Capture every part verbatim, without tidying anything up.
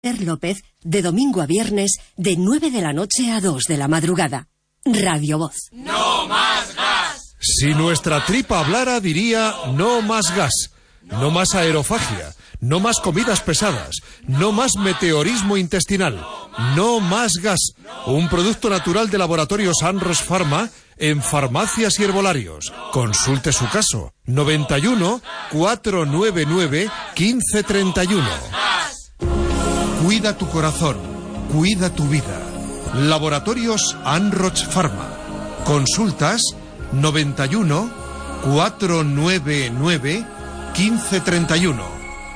Per López, de domingo a viernes, de nueve de la noche a dos de la madrugada. Radio Voz. ¡No más gas! Si nuestra tripa hablara, diría no más gas, no más aerofagia, no más comidas pesadas, no más meteorismo intestinal, no más gas. Un producto natural de Laboratorios Anros Pharma en farmacias y herbolarios. Consulte su caso. noventa y uno, cuatrocientos noventa y nueve, quince treinta y uno. Cuida tu corazón, cuida tu vida. Laboratorios Anros Pharma. Consultas noventa y uno, cuatrocientos noventa y nueve, quince treinta y uno.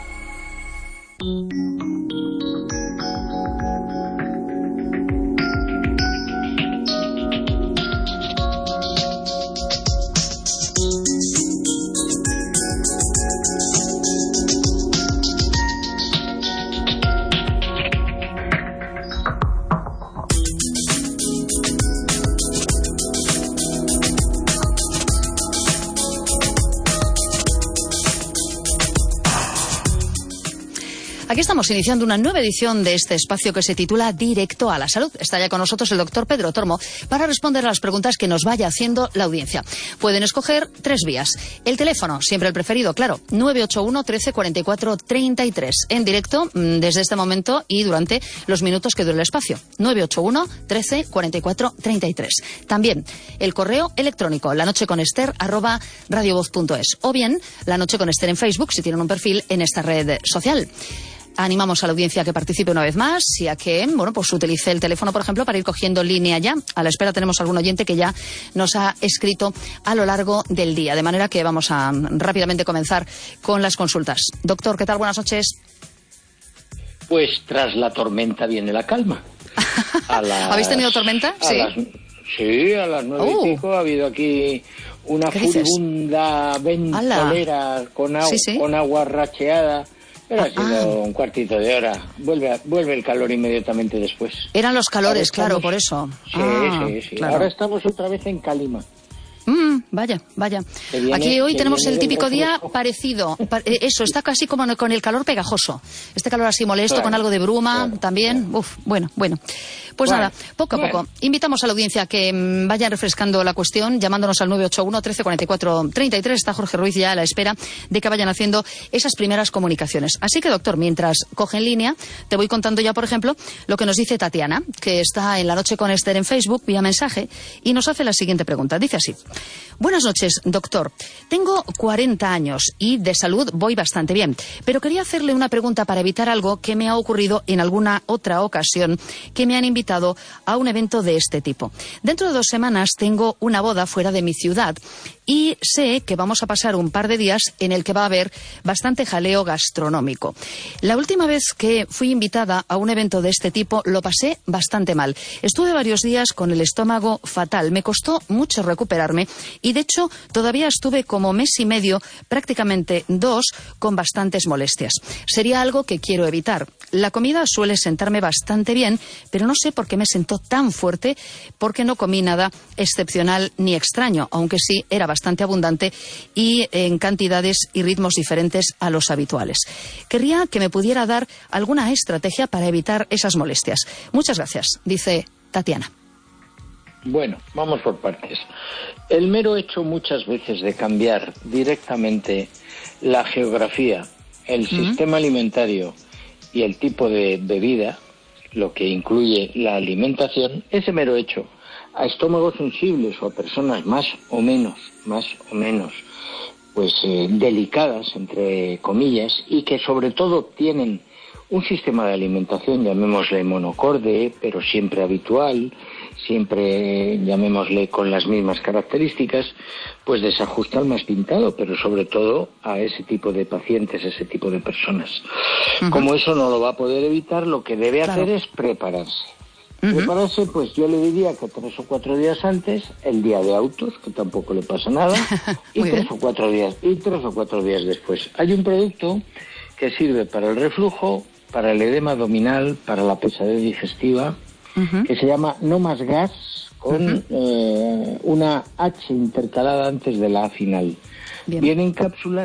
Aquí estamos iniciando una nueva edición de este espacio que se titula Directo a la Salud. Está ya con nosotros el doctor Pedro Tormo para responder a las preguntas que nos vaya haciendo la audiencia. Pueden escoger tres vías. El teléfono, siempre el preferido, claro, nueve ocho uno, trece, cuarenta y cuatro, treinta y tres. En directo desde este momento y durante los minutos que dure el espacio. nueve ocho uno, trece, cuarenta y cuatro, treinta y tres. También el correo electrónico, lanocheconester arroba radiovoz punto es. O bien, La Noche con Ester en Facebook, si tienen un perfil en esta red social. Animamos a la audiencia a que participe una vez más y a que, bueno, pues utilice el teléfono, por ejemplo, para ir cogiendo línea ya. A la espera tenemos algún oyente que ya nos ha escrito a lo largo del día. De manera que vamos a rápidamente comenzar con las consultas. Doctor, ¿qué tal? Buenas noches. Pues tras la tormenta viene la calma. A las, ¿Habéis tenido tormenta? Sí. Las, sí, a las nueve uh. y pico ha habido aquí una furibunda ventolera con, au- sí, sí. con agua racheada. Pero ha sido ah. un cuartito de hora. Vuelve, vuelve el calor inmediatamente después. Eran los calores, claro, por eso. Sí, ah, sí, sí. Claro. Ahora estamos otra vez en Calima. Mm, vaya, vaya. Viene, Aquí hoy tenemos el típico día refresco. parecido. Eso, está casi como con el calor pegajoso. Este calor así molesto, claro, con algo de bruma claro, también. Claro. Uf, bueno, bueno. Pues bueno, nada, poco a bueno. poco. Invitamos a la audiencia a que vayan refrescando la cuestión, llamándonos al nueve ocho uno, trece, cuarenta y cuatro, treinta y tres. Está Jorge Ruiz ya a la espera de que vayan haciendo esas primeras comunicaciones. Así que, doctor, mientras cogen línea, te voy contando ya, por ejemplo, lo que nos dice Tatiana, que está en La Noche con Ester en Facebook, vía mensaje, y nos hace la siguiente pregunta. Dice así: buenas noches, doctor. Tengo cuarenta años y de salud voy bastante bien, pero quería hacerle una pregunta para evitar algo que me ha ocurrido en alguna otra ocasión que me han invitado a un evento de este tipo. Dentro de dos semanas tengo una boda fuera de mi ciudad y sé que vamos a pasar un par de días en el que va a haber bastante jaleo gastronómico. La última vez que fui invitada a un evento de este tipo lo pasé bastante mal. Estuve varios días con el estómago fatal, me costó mucho recuperarme y de hecho todavía estuve como mes y medio, prácticamente dos, con bastantes molestias. Sería algo que quiero evitar. La comida suele sentarme bastante bien, pero no sé por qué me sentó tan fuerte, porque no comí nada excepcional ni extraño, aunque sí era bastante abundante y en cantidades y ritmos diferentes a los habituales. Querría que me pudiera dar alguna estrategia para evitar esas molestias. Muchas gracias, dice Tatiana. Bueno, vamos por partes. El mero hecho muchas veces de cambiar directamente la geografía, el uh-huh. sistema alimentario y el tipo de bebida, lo que incluye la alimentación, ese mero hecho a estómagos sensibles o a personas más o menos, más o menos, pues eh, delicadas, entre comillas, y que sobre todo tienen un sistema de alimentación, llamémosle monocorde, pero siempre habitual, siempre, llamémosle, con las mismas características, pues desajusta al más pintado, pero sobre todo a ese tipo de pacientes, ese tipo de personas. Uh-huh. Como eso no lo va a poder evitar, lo que debe claro. hacer es prepararse. Uh-huh. Prepararse, pues yo le diría que tres o cuatro días antes, el día de autos, que tampoco le pasa nada, y tres bien. o cuatro días, y tres o cuatro días después. Hay un producto que sirve para el reflujo, para el edema abdominal, para la pesadez digestiva, uh-huh. que se llama No Más Gas, con uh-huh. eh, una H intercalada antes de la A final. Bien. Vienen cápsulas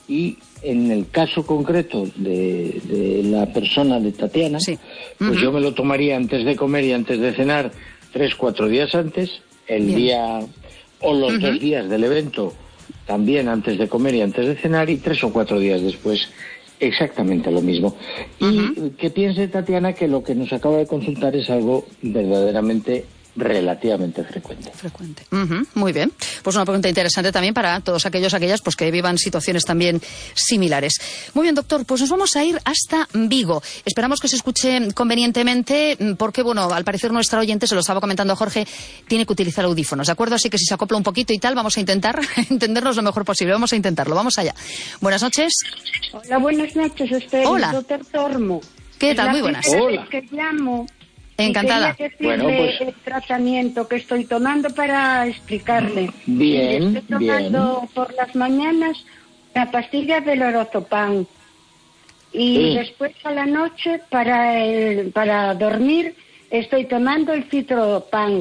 y en el caso concreto de, de la persona de Tatiana, sí. pues uh-huh. yo me lo tomaría antes de comer y antes de cenar, tres, cuatro días antes, el Bien. día o los uh-huh. dos días del evento, también antes de comer y antes de cenar, y tres o cuatro días después, exactamente lo mismo. Uh-huh. Y que piense Tatiana que lo que nos acaba de consultar es algo verdaderamente relativamente frecuente. Frecuente. Uh-huh. Muy bien. Pues una pregunta interesante también para todos aquellos, aquellas pues que vivan situaciones también similares. Muy bien, doctor, pues nos vamos a ir hasta Vigo. Esperamos que se escuche convenientemente porque, bueno, al parecer nuestra oyente, se lo estaba comentando Jorge, tiene que utilizar audífonos, ¿de acuerdo? Así que si se acopla un poquito y tal, vamos a intentar entendernos lo mejor posible. Vamos a intentarlo. Vamos allá. Buenas noches. Hola, buenas noches. Estoy Hola. el doctor Tormo. ¿Qué tal? Muy buenas. Hola. Que llamo. Encantada. Y quería decirle bueno, pues... el tratamiento que estoy tomando para explicarle. Bien, Estoy tomando bien. por las mañanas la pastilla del Orozopam. Y sí. después a la noche, para el, para dormir, estoy tomando el Citalopram.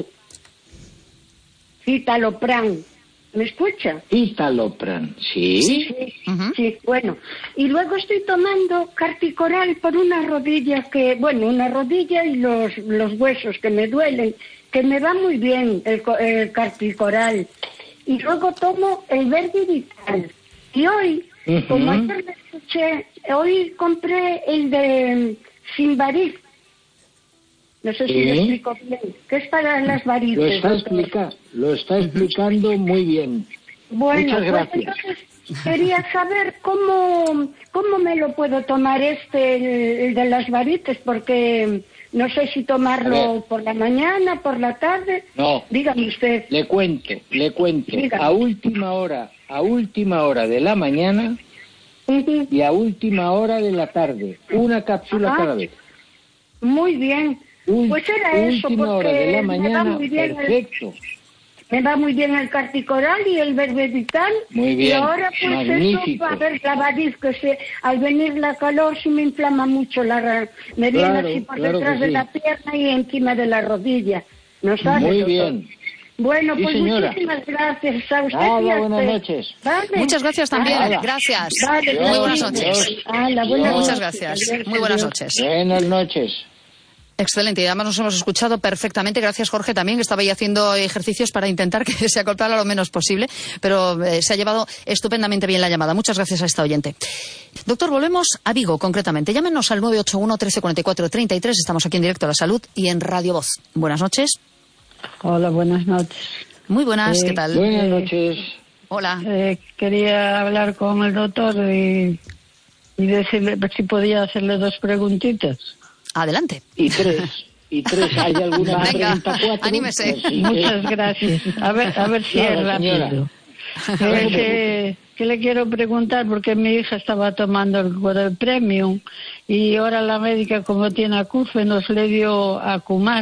Citalopram. ¿Me escucha? Citalopram, sí. Sí, sí, uh-huh. sí, bueno. Y luego estoy tomando Carticoral por una rodilla que, bueno, una rodilla y los, los huesos que me duelen, que me va muy bien el, el Carticoral. Y luego tomo el Verde Vital. Y hoy, uh-huh. como ayer me escuché, hoy compré el de Sinvaris. No sé si ¿Sí? lo explico bien. ¿Qué es para las varices? Lo está, explica, lo está explicando muy bien. Bueno, muchas gracias. Pues entonces quería saber cómo, cómo me lo puedo tomar este, el, el de las varices, porque no sé si tomarlo por la mañana, por la tarde. No. Dígame usted. Le cuento, le cuento. Dígame. A última hora, a última hora de la mañana uh-huh. y a última hora de la tarde. Una cápsula Ajá. cada vez. Muy bien. Pues era eso, Última hora de la mañana, me va muy bien perfecto. El, me va muy bien el Carticoral y el Verde Vital. Muy bien, y ahora pues magnífico. eso, a ver, la variz, que se, al venir la calor se me inflama mucho, la me viene claro, así por claro detrás de sí. la pierna y encima de la rodilla. ¿No sabe, Muy doctor? bien. Bueno, sí, pues señora. muchísimas gracias a usted. Nada, y a buenas usted. noches. ¿Vale? Muchas gracias también. Vale. Gracias. Vale, Muy Dios, buenas noches. Dios. Ala, buenas Muchas noches. gracias. Dios, Muy buenas Dios. noches. Buenas noches. Excelente, y además nos hemos escuchado perfectamente. Gracias, Jorge, también, que estaba ahí haciendo ejercicios para intentar que se acoplara lo menos posible, pero eh, se ha llevado estupendamente bien la llamada. Muchas gracias a esta oyente. Doctor, volvemos a Vigo, concretamente. Llámenos al nueve ocho uno, trece cuarenta y cuatro, treinta y tres. Estamos aquí en directo a la salud y en Radio Voz. Buenas noches. Hola, buenas noches. Muy buenas, eh, ¿qué tal? Buenas noches. Hola. Eh, quería hablar con el doctor y, y decirle si podía hacerle dos preguntitas. Adelante. Y tres. Y tres. ¿Hay alguna Venga, pregunta cuatro? anímese. Pues sí, Muchas gracias. A ver, a ver si claro, es rápido. Eh, que, que le quiero preguntar porque mi hija estaba tomando el Cuore Premium y ahora la médica, como tiene acúfenos, le dio Acumás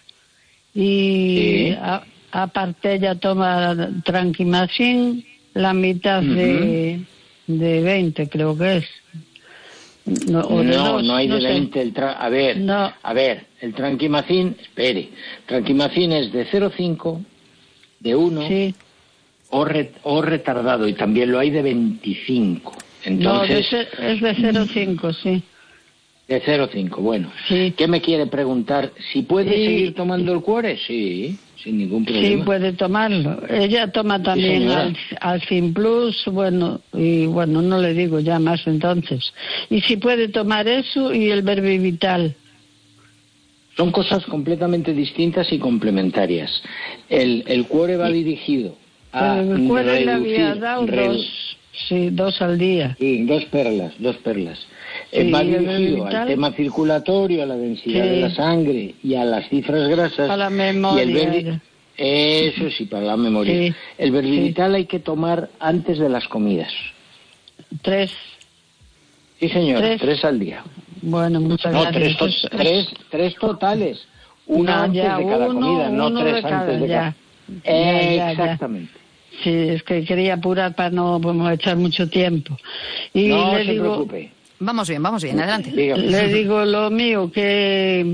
y sí. a, aparte ella toma Tranquimacin, la mitad uh-huh. de, de veinte creo que es. No, no, dos, no hay no de veinte. El tra- a ver, no. a ver, el Tranquimacin, espere, Tranquimacin es de cero coma cinco, de uno sí. o, re- o retardado, y también lo hay de veinticinco. Entonces, no, de ce- es de cero coma cinco, sí. De cero coma cinco, bueno. Sí. ¿Qué me quiere preguntar? ¿Si puede Sí. seguir tomando el Cuore? Sí, sin ningún problema. Sí, puede tomarlo. Ella toma también sí, al, al Fin Plus, bueno, y bueno, no le digo ya más entonces. Y si puede tomar eso y el Verde Vital. Son cosas completamente distintas y complementarias. El, el Cuore va dirigido a el Cuore le había reducir, dado redu- dos, sí, dos al día. Sí, dos perlas, dos perlas. Sí, Eh, va y el dirigido Vital. al tema circulatorio, a la densidad Sí. de la sangre y a las cifras grasas. Para la memoria. Y el Verdi- Eso sí, para la memoria. Sí. El Verdivital Sí. hay que tomar antes de las comidas. Tres. Sí, señor, Tres. tres, al día. Bueno, muchas No, gracias. tres, to- tres, tres totales. Una No, antes ya, de cada uno, comida, no uno tres de cada, antes de ya. cada. Ya, ya, ya. Exactamente. Sí, es que quería apurar para no bueno, echar mucho tiempo. Y No le se digo, preocupe. Vamos bien, vamos bien, adelante. Dígame. le digo lo mío, que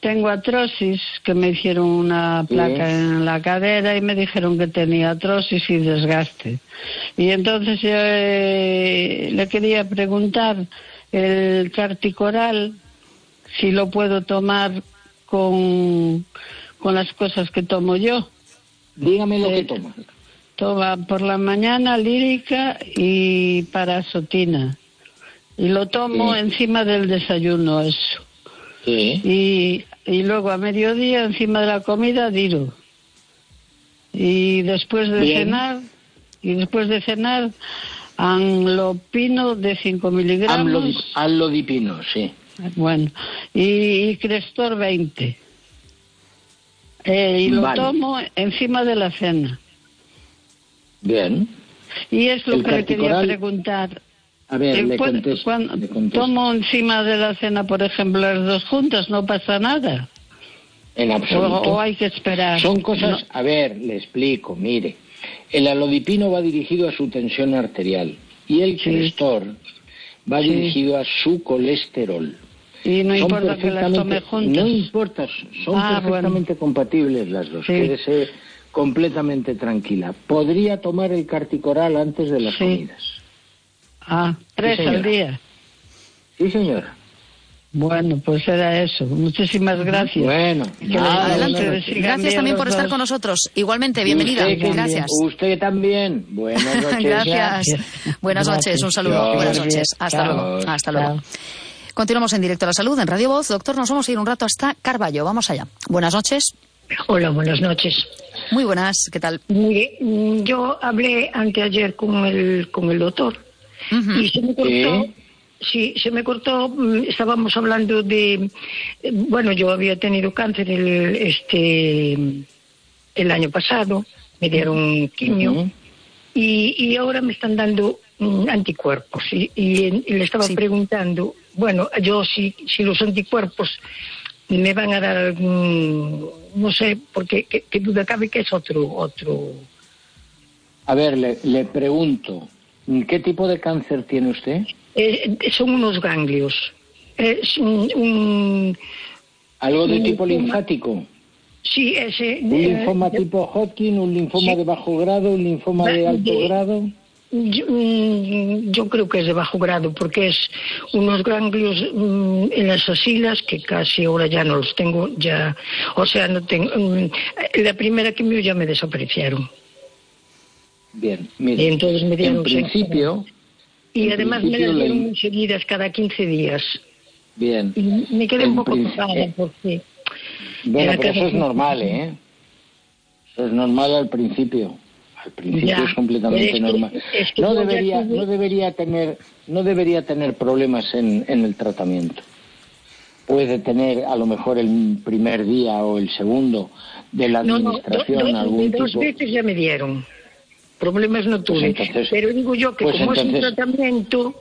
tengo artrosis, que me hicieron una placa sí. en la cadera y me dijeron que tenía artrosis y desgaste. Y entonces yo eh, le quería preguntar, el Carticoral, si lo puedo tomar con, con las cosas que tomo yo. Dígame lo eh, que toma. Toma por la mañana lírica y parasotina. Y lo tomo sí. encima del desayuno, eso. Sí. Y, y luego a mediodía encima de la comida diro. Y después de Bien. cenar, y después de cenar, amlodipino de cinco miligramos. Amlodip, amlodipino, sí. Bueno, y, y Crestor veinte. Eh, y lo vale. tomo encima de la cena. Bien. Y es lo El que le quería preguntar. A ver, eh, le pues, contesto, cuando le contesto. Tomo encima de la cena, por ejemplo, las dos juntas, ¿no pasa nada? En absoluto. O, o hay que esperar. Son cosas... No. A ver, le explico, mire. El amlodipino va dirigido a su tensión arterial y el sí. Crestor va sí. dirigido a su colesterol. Y no son importa que las tome juntas. No importa, son ah, perfectamente bueno. compatibles las dos. Sí. Quédese completamente tranquila. Podría tomar el Carticoral antes de las sí. comidas. Ah, tres sí, al día. Sí, señora. Bueno, pues era eso. Muchísimas gracias. Bueno, nada, adelante. Gracias también por estar con nosotros. Igualmente, bienvenida. Usted, gracias. Usted también. Buenas noches. Gracias. Buenas noches. Gracias. Un saludo. Dios. Buenas noches. Hasta Chao. luego. Hasta Chao. luego. Continuamos en directo a la salud en Radio Voz. Doctor, nos vamos a ir un rato hasta Carballo. Vamos allá. Buenas noches. Hola, buenas noches. Muy buenas. ¿Qué tal? Mire, yo hablé anteayer con el con el doctor. Uh-huh. Y se me cortó, ¿Eh? sí, se me cortó, estábamos hablando de, bueno, yo había tenido cáncer el, este, el año pasado, me dieron quimio, uh-huh. y, y ahora me están dando um, anticuerpos, y, y, y le estaba sí. preguntando, bueno, yo si, si los anticuerpos me van a dar algún, no sé, porque qué, qué duda cabe que es otro, otro... A ver, le, le pregunto, ¿qué tipo de cáncer tiene usted? Eh, son unos ganglios. Es un, un, ¿Algo de un tipo linfoma. linfático? Sí, ese... ¿Un eh, linfoma de, tipo Hodgkin, un linfoma sí. de bajo grado, un linfoma de, de alto grado? Yo, yo creo que es de bajo grado, porque es unos ganglios um, en las axilas que casi ahora ya no los tengo, ya... O sea, no tengo... Um, la primera quimio ya me desaparecieron. Bien, mire, y entonces me dieron en principio... Y en además principio me las dieron la... seguidas cada quince días. Bien. Y me quedé en un poco principio... tocada porque... Bueno, pero eso es normal, ¿eh? Eso es normal al principio. Al principio ya, es completamente es normal. Que, es que no debería, tuve... no debería tener, no debería tener problemas en, en el tratamiento. Puede tener a lo mejor el primer día o el segundo de la administración no, no, do, do, algún dos tipo. veces ya me dieron. Problemas no tuve. Pues entonces, pero digo yo que pues como entonces... es un tratamiento,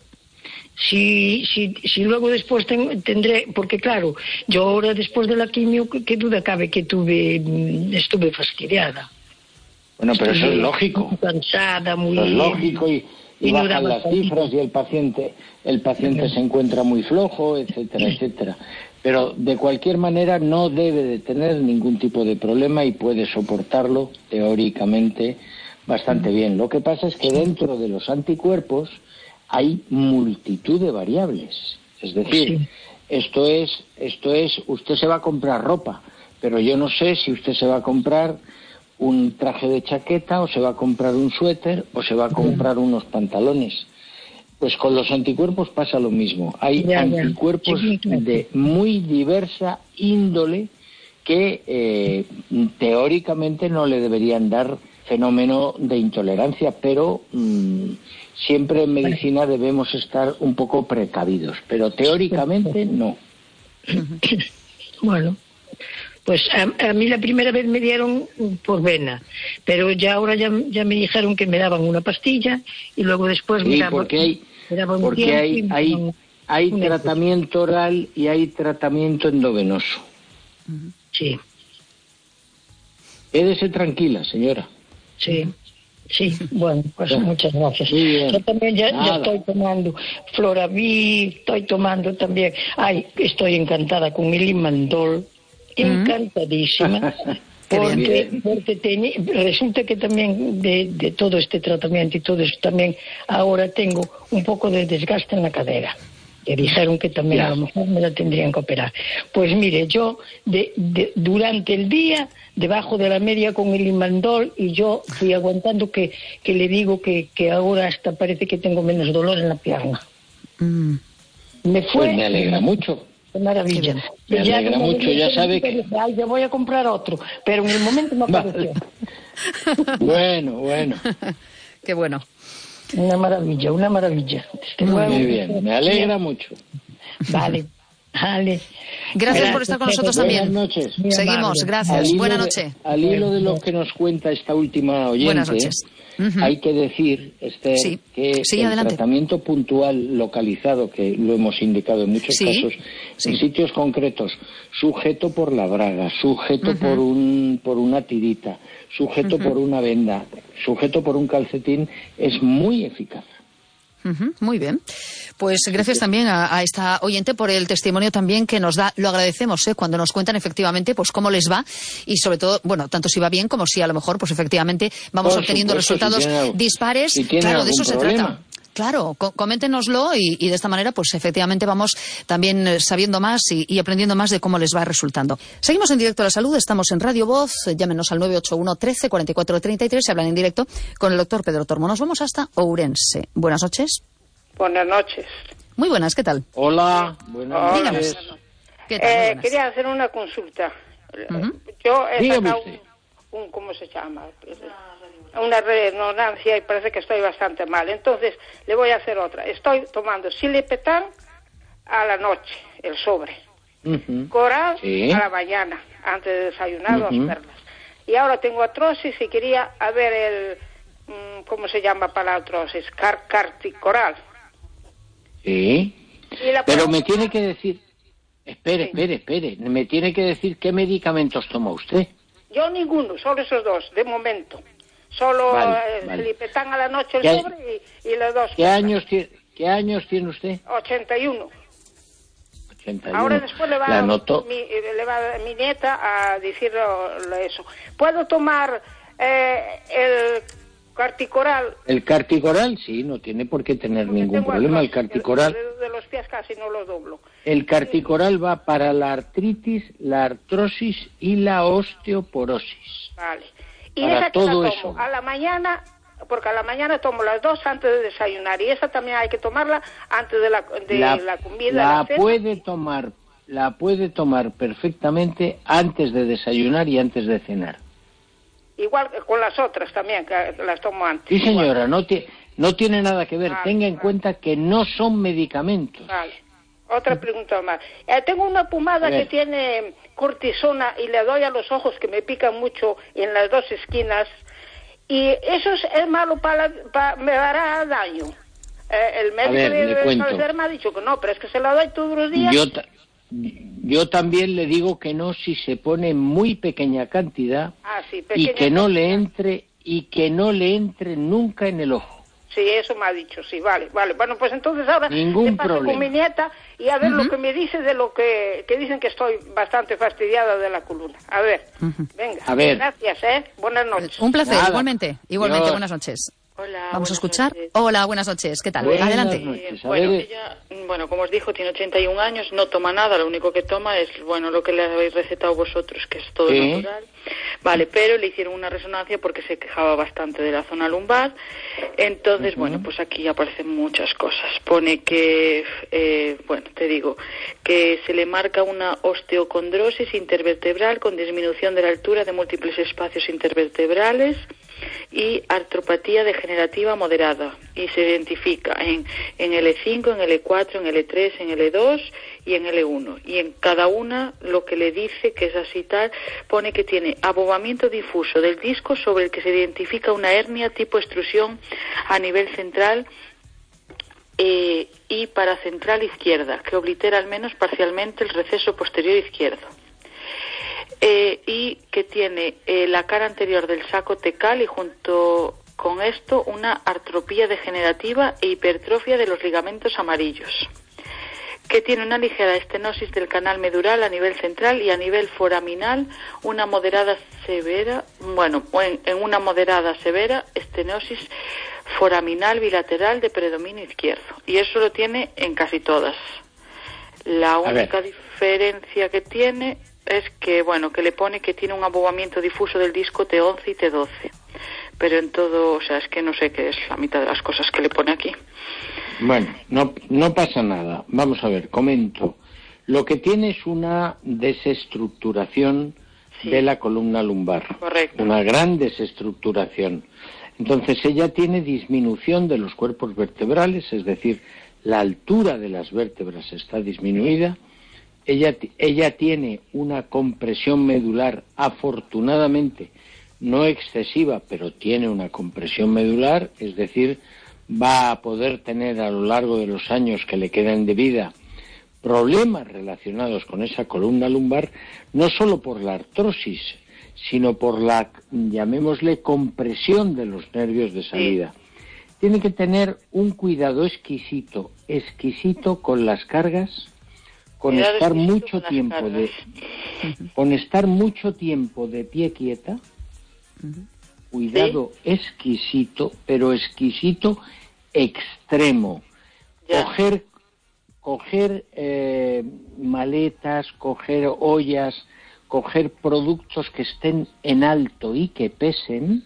si, si, si luego después ten, tendré, porque claro, yo ahora después de la quimio, qué duda cabe que tuve, estuve fastidiada. Bueno, pero estuve eso es lógico. Muy cansada, muy... Eso es lógico y, y, y bajan las cifras y el paciente, el paciente uh-huh. se encuentra muy flojo, etcétera, etcétera. Pero de cualquier manera no debe de tener ningún tipo de problema y puede soportarlo teóricamente bastante bien. Lo que pasa es que dentro de los anticuerpos hay multitud de variables. Es decir, sí. esto es, esto es, usted se va a comprar ropa, pero yo no sé si usted se va a comprar un traje de chaqueta o se va a comprar un suéter o se va a comprar uh-huh. unos pantalones. Pues con los anticuerpos pasa lo mismo. Hay ya, anticuerpos ya. Sí, claro. de muy diversa índole que eh, teóricamente no le deberían dar fenómeno de intolerancia, pero mmm, siempre en medicina debemos estar un poco precavidos, pero teóricamente no. Bueno, pues a, a mí la primera vez me dieron por vena, pero ya ahora ya, ya me dijeron que me daban una pastilla y luego después me sí, daban, porque hay, me daban porque un hay, hay, hay tratamiento oral y hay tratamiento endovenoso. Sí. Quédese tranquila, señora. Sí, Sí, bueno, pues muchas gracias. Yo también ya, ya estoy tomando Floravir, estoy tomando también, ay, estoy encantada con el Limandol, encantadísima, porque, porque tenía, resulta que también de, de todo este tratamiento y todo eso, también ahora tengo un poco de desgaste en la cadera. Que dijeron que también ya. A lo mejor me la tendrían que operar. Pues mire, yo de, de, durante el día, debajo de la media con el Limandol, y yo fui aguantando que, que le digo que, que ahora hasta parece que tengo menos dolor en la pierna. Mm. Me fue... Pues me alegra mucho. Qué maravilla. Me ya alegra mucho, ya sabe que... Ay, ya voy a comprar otro, pero en el momento me apareció. Bueno, bueno. Qué bueno. Una maravilla, una maravilla. Desde Muy luego, bien, me alegra mucho. Vale, vale. Gracias, gracias por estar con nosotros también. Buenas noches. Seguimos, gracias. Buenas noches. Al hilo de lo que nos cuenta esta última oyente, buenas noches. Uh-huh. Hay que decir, Esther, sí. que sí, el adelante. tratamiento puntual localizado, que lo hemos indicado en muchos sí. casos, sí. en sitios concretos, sujeto por la braga, sujeto uh-huh. por un por una tirita, sujeto uh-huh. por una venda, sujeto por un calcetín, es muy eficaz. Uh-huh, muy bien. Pues gracias también a, a esta oyente por el testimonio también que nos da. Lo agradecemos, ¿eh? Cuando nos cuentan efectivamente pues cómo les va y sobre todo, bueno, tanto si va bien como si a lo mejor pues efectivamente vamos por obteniendo supuesto, resultados si tiene, dispares. Si tiene claro, de eso problema. se trata. Claro, co- coméntenoslo y, y de esta manera pues efectivamente vamos también sabiendo más y, y aprendiendo más de cómo les va resultando. Seguimos en directo a la salud, estamos en Radio Voz, llámenos al nueve ocho uno trece cuarenta y cuatro treinta y tres, se hablan en directo con el doctor Pedro Tormo. Nos vamos hasta Ourense. Buenas noches. Buenas noches. Muy buenas, ¿qué tal? Hola, buenas Hola. noches. ¿Qué tal? Eh, buenas. quería hacer una consulta. Uh-huh. Yo he Dígame sacado usted. un, un, ¿cómo se llama? Una resonancia y parece que estoy bastante mal. Entonces, le voy a hacer otra. Estoy tomando Silepetán a la noche, el sobre. Uh-huh. Coral sí. a la mañana, antes de desayunar, uh-huh. dos perlas. Y ahora tengo artrosis y quería a ver el, ¿cómo se llama para la artrosis? Car carticoral. Sí. La Pero me tiene que decir, espere, sí. espere, espere, me tiene que decir qué medicamentos toma usted. Yo ninguno, solo esos dos, de momento. Solo vale, eh, vale. Slipetán a la noche el ¿Qué, sobre y, y los dos. ¿Qué años, tiene, ¿Qué años tiene usted? ochenta y uno. ochenta y uno. Ahora después le va, ¿La anotó? mi, le va mi nieta a decir eso. ¿Puedo tomar eh, el carticoral? El carticoral, sí, no tiene por qué tener Porque ningún problema. artrosis, El carticoral. El, de los pies casi no los doblo. El carticoral va para la artritis, la artrosis y la osteoporosis. Vale. Y para esa que todo la tomo eso. a la mañana, porque a la mañana tomo las dos antes de desayunar, y esa también hay que tomarla antes de la, de la, la comida. La, la puede tomar, la puede tomar perfectamente antes de desayunar y antes de cenar. Igual que con las otras también, que las tomo antes. Sí, señora, no, ti, no tiene nada que ver. Vale, Tenga en vale. cuenta que no son medicamentos. Vale. Otra pregunta más. Eh, tengo una pomada que tiene cortisona y le doy a los ojos que me pican mucho en las dos esquinas. Y eso es, es malo para, para... me dará daño. Eh, el médico ver, de, le de cuento. cabecera me ha dicho que no, pero es que se la doy todos los días. Yo, ta- yo también le digo que no si se pone muy pequeña cantidad Ah, sí, y pequeña que no le cantidad. entre y que no le entre nunca en el ojo. Sí, eso me ha dicho, sí, vale, vale. Bueno, pues entonces ahora Ningún le paso problema. con mi nieta y a ver Uh-huh. lo que me dice de lo que, que dicen que estoy bastante fastidiada de la columna. A ver, Uh-huh. venga. A ver. Gracias, ¿eh? Buenas noches. Un placer, Nada. igualmente. Igualmente, Dios. buenas noches. Hola, Vamos a buenas escuchar. noches. Hola, buenas noches. ¿Qué tal? Buenas Adelante. noches. A Bueno, ver, ella, bueno, como os dijo, tiene ochenta y un años, no toma nada, lo único que toma es, bueno, lo que le habéis recetado vosotros, que es todo Sí. natural. Vale, pero le hicieron una resonancia porque se quejaba bastante de la zona lumbar. Entonces, Ujú. bueno, pues aquí aparecen muchas cosas. Pone que, eh, bueno, te digo, que se le marca una osteocondrosis intervertebral con disminución de la altura de múltiples espacios intervertebrales y artropatía degenerativa moderada, y se identifica en, en L cinco, en L cuatro, en L tres, en L dos y en L uno, y en cada una lo que le dice que es así tal, pone que tiene abobamiento difuso del disco sobre el que se identifica una hernia tipo extrusión a nivel central eh, y paracentral izquierda, que oblitera al menos parcialmente el receso posterior izquierdo. Eh, y que tiene eh, la cara anterior del saco tecal y junto con esto una artropía degenerativa e hipertrofia de los ligamentos amarillos, que tiene una ligera estenosis del canal medular a nivel central y a nivel foraminal una moderada severa, bueno, en, en una moderada severa estenosis foraminal bilateral de predominio izquierdo. Y eso lo tiene en casi todas. La única diferencia que tiene es que, bueno, que le pone que tiene un abobamiento difuso del disco T once y T doce. Pero en todo, o sea, es que no sé qué es la mitad de las cosas que le pone aquí. Bueno, no, no pasa nada. Vamos a ver, comento. Lo que tiene es una desestructuración sí. de la columna lumbar. Correcto. Una gran desestructuración. Entonces ella tiene disminución de los cuerpos vertebrales, es decir, la altura de las vértebras está disminuida. Ella, ella tiene una compresión medular, afortunadamente, no excesiva, pero tiene una compresión medular, es decir, va a poder tener a lo largo de los años que le quedan de vida problemas relacionados con esa columna lumbar, no solo por la artrosis, sino por la, llamémosle, compresión de los nervios de salida. Sí. Tiene que tener un cuidado exquisito, exquisito con las cargas, con cuidado estar mucho tiempo de, con estar mucho tiempo de pie quieta. Uh-huh. Cuidado ¿Sí? exquisito, pero exquisito extremo. Ya. Coger, coger eh, maletas, coger ollas, coger productos que estén en alto y que pesen.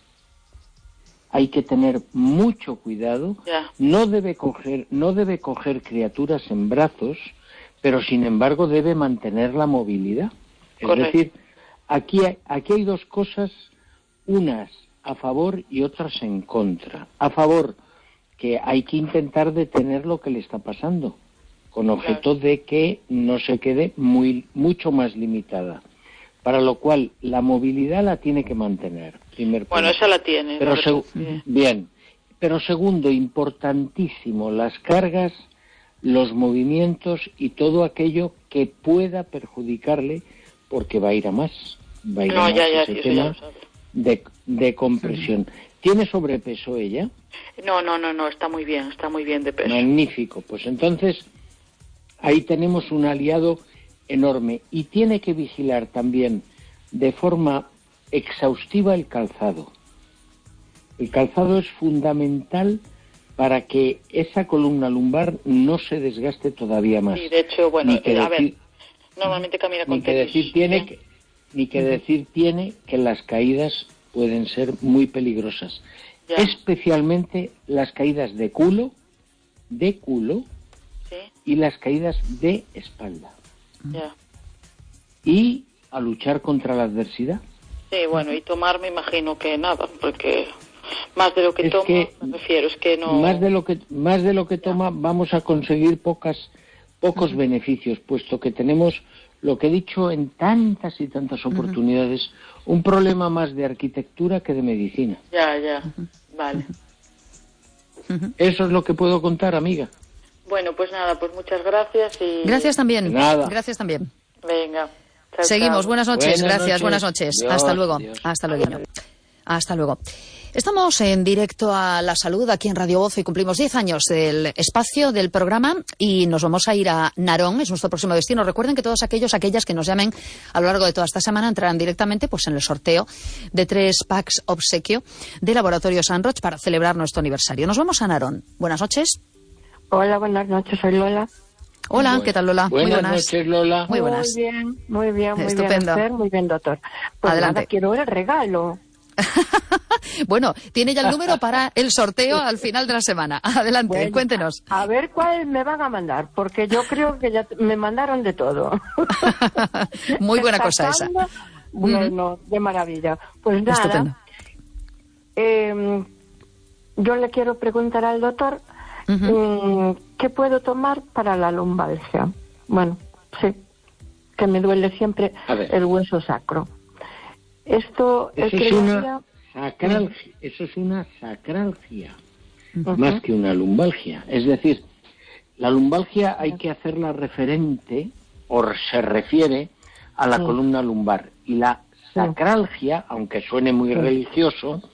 Hay que tener mucho cuidado. Ya. No debe coger, no debe coger criaturas en brazos, pero sin embargo debe mantener la movilidad. Correcto. Es decir, aquí hay, aquí hay dos cosas, unas a favor y otras en contra. A favor, que hay que intentar detener lo que le está pasando, con objeto de que no se quede muy mucho más limitada. Para lo cual, la movilidad la tiene que mantener. Primer bueno, esa la tiene. Pero seg- sí. Bien. Pero segundo, importantísimo, las cargas, los movimientos y todo aquello que pueda perjudicarle, porque va a ir a más. Va a ir no, a más ya, ya, ese sí, tema sí, de, de compresión. Sí. ¿Tiene sobrepeso ella? No, no, no, no, está muy bien, está muy bien de peso. Magnífico. Pues entonces, ahí tenemos un aliado enorme. Y tiene que vigilar también de forma exhaustiva el calzado. El calzado es fundamental para que esa columna lumbar no se desgaste todavía más. Sí, de hecho, bueno, ni que a decir, ver, normalmente camina con ni que decir tiene que, Ni que decir tiene que las caídas pueden ser muy peligrosas. Ya. Especialmente las caídas de culo, de culo, ¿sí? Y las caídas de espalda. Ya. Y a luchar contra la adversidad. Sí, bueno, y tomar me imagino que nada, porque más de lo que es toma, que, me refiero, es que no... Más de lo que, más de lo que toma vamos a conseguir pocas, pocos uh-huh. beneficios, puesto que tenemos, lo que he dicho en tantas y tantas oportunidades, uh-huh. un problema más de arquitectura que de medicina. Ya, ya, uh-huh. vale. Uh-huh. Eso es lo que puedo contar, amiga. Bueno, pues nada, pues muchas gracias y... Gracias también. Nada. Gracias también. Venga. Chao, Seguimos. Chao. Buenas noches. Buenas Gracias. noches. Buenas noches. Dios, Hasta luego. Dios. Hasta luego. Hasta luego. Estamos en directo a la salud aquí en Radio Voz y cumplimos diez años del espacio del programa y nos vamos a ir a Narón, es nuestro próximo destino. Recuerden que todos aquellos, aquellas que nos llamen a lo largo de toda esta semana entrarán directamente pues en el sorteo de tres packs obsequio de Laboratorio San Roch para celebrar nuestro aniversario. Nos vamos a Narón. Buenas noches. Hola, buenas noches, soy Lola. Hola, bueno. ¿Qué tal, Lola? Buenas, muy buenas noches, Lola. Muy buenas. Muy bien, muy bien, muy Estupendo. bien, muy bien, doctor. Pues adelante. Nada, quiero el regalo. Bueno, tiene ya el número para el sorteo al final de la semana. Adelante, bueno, cuéntenos. A ver cuál me van a mandar, porque yo creo que ya me mandaron de todo. Muy buena cosa esa. Bueno, uh-huh. de maravilla. Pues nada, eh, yo le quiero preguntar al doctor uh-huh. ¿qué puedo tomar para la lumbalgia? Bueno, sí, que me duele siempre el hueso sacro. Esto eso es, es una sacralgia, eso es una sacralgia, uh-huh. más que una lumbalgia. Es decir, la lumbalgia hay que hacerla referente, o se refiere, a la uh-huh. columna lumbar. Y la sacralgia, aunque suene muy uh-huh. religioso,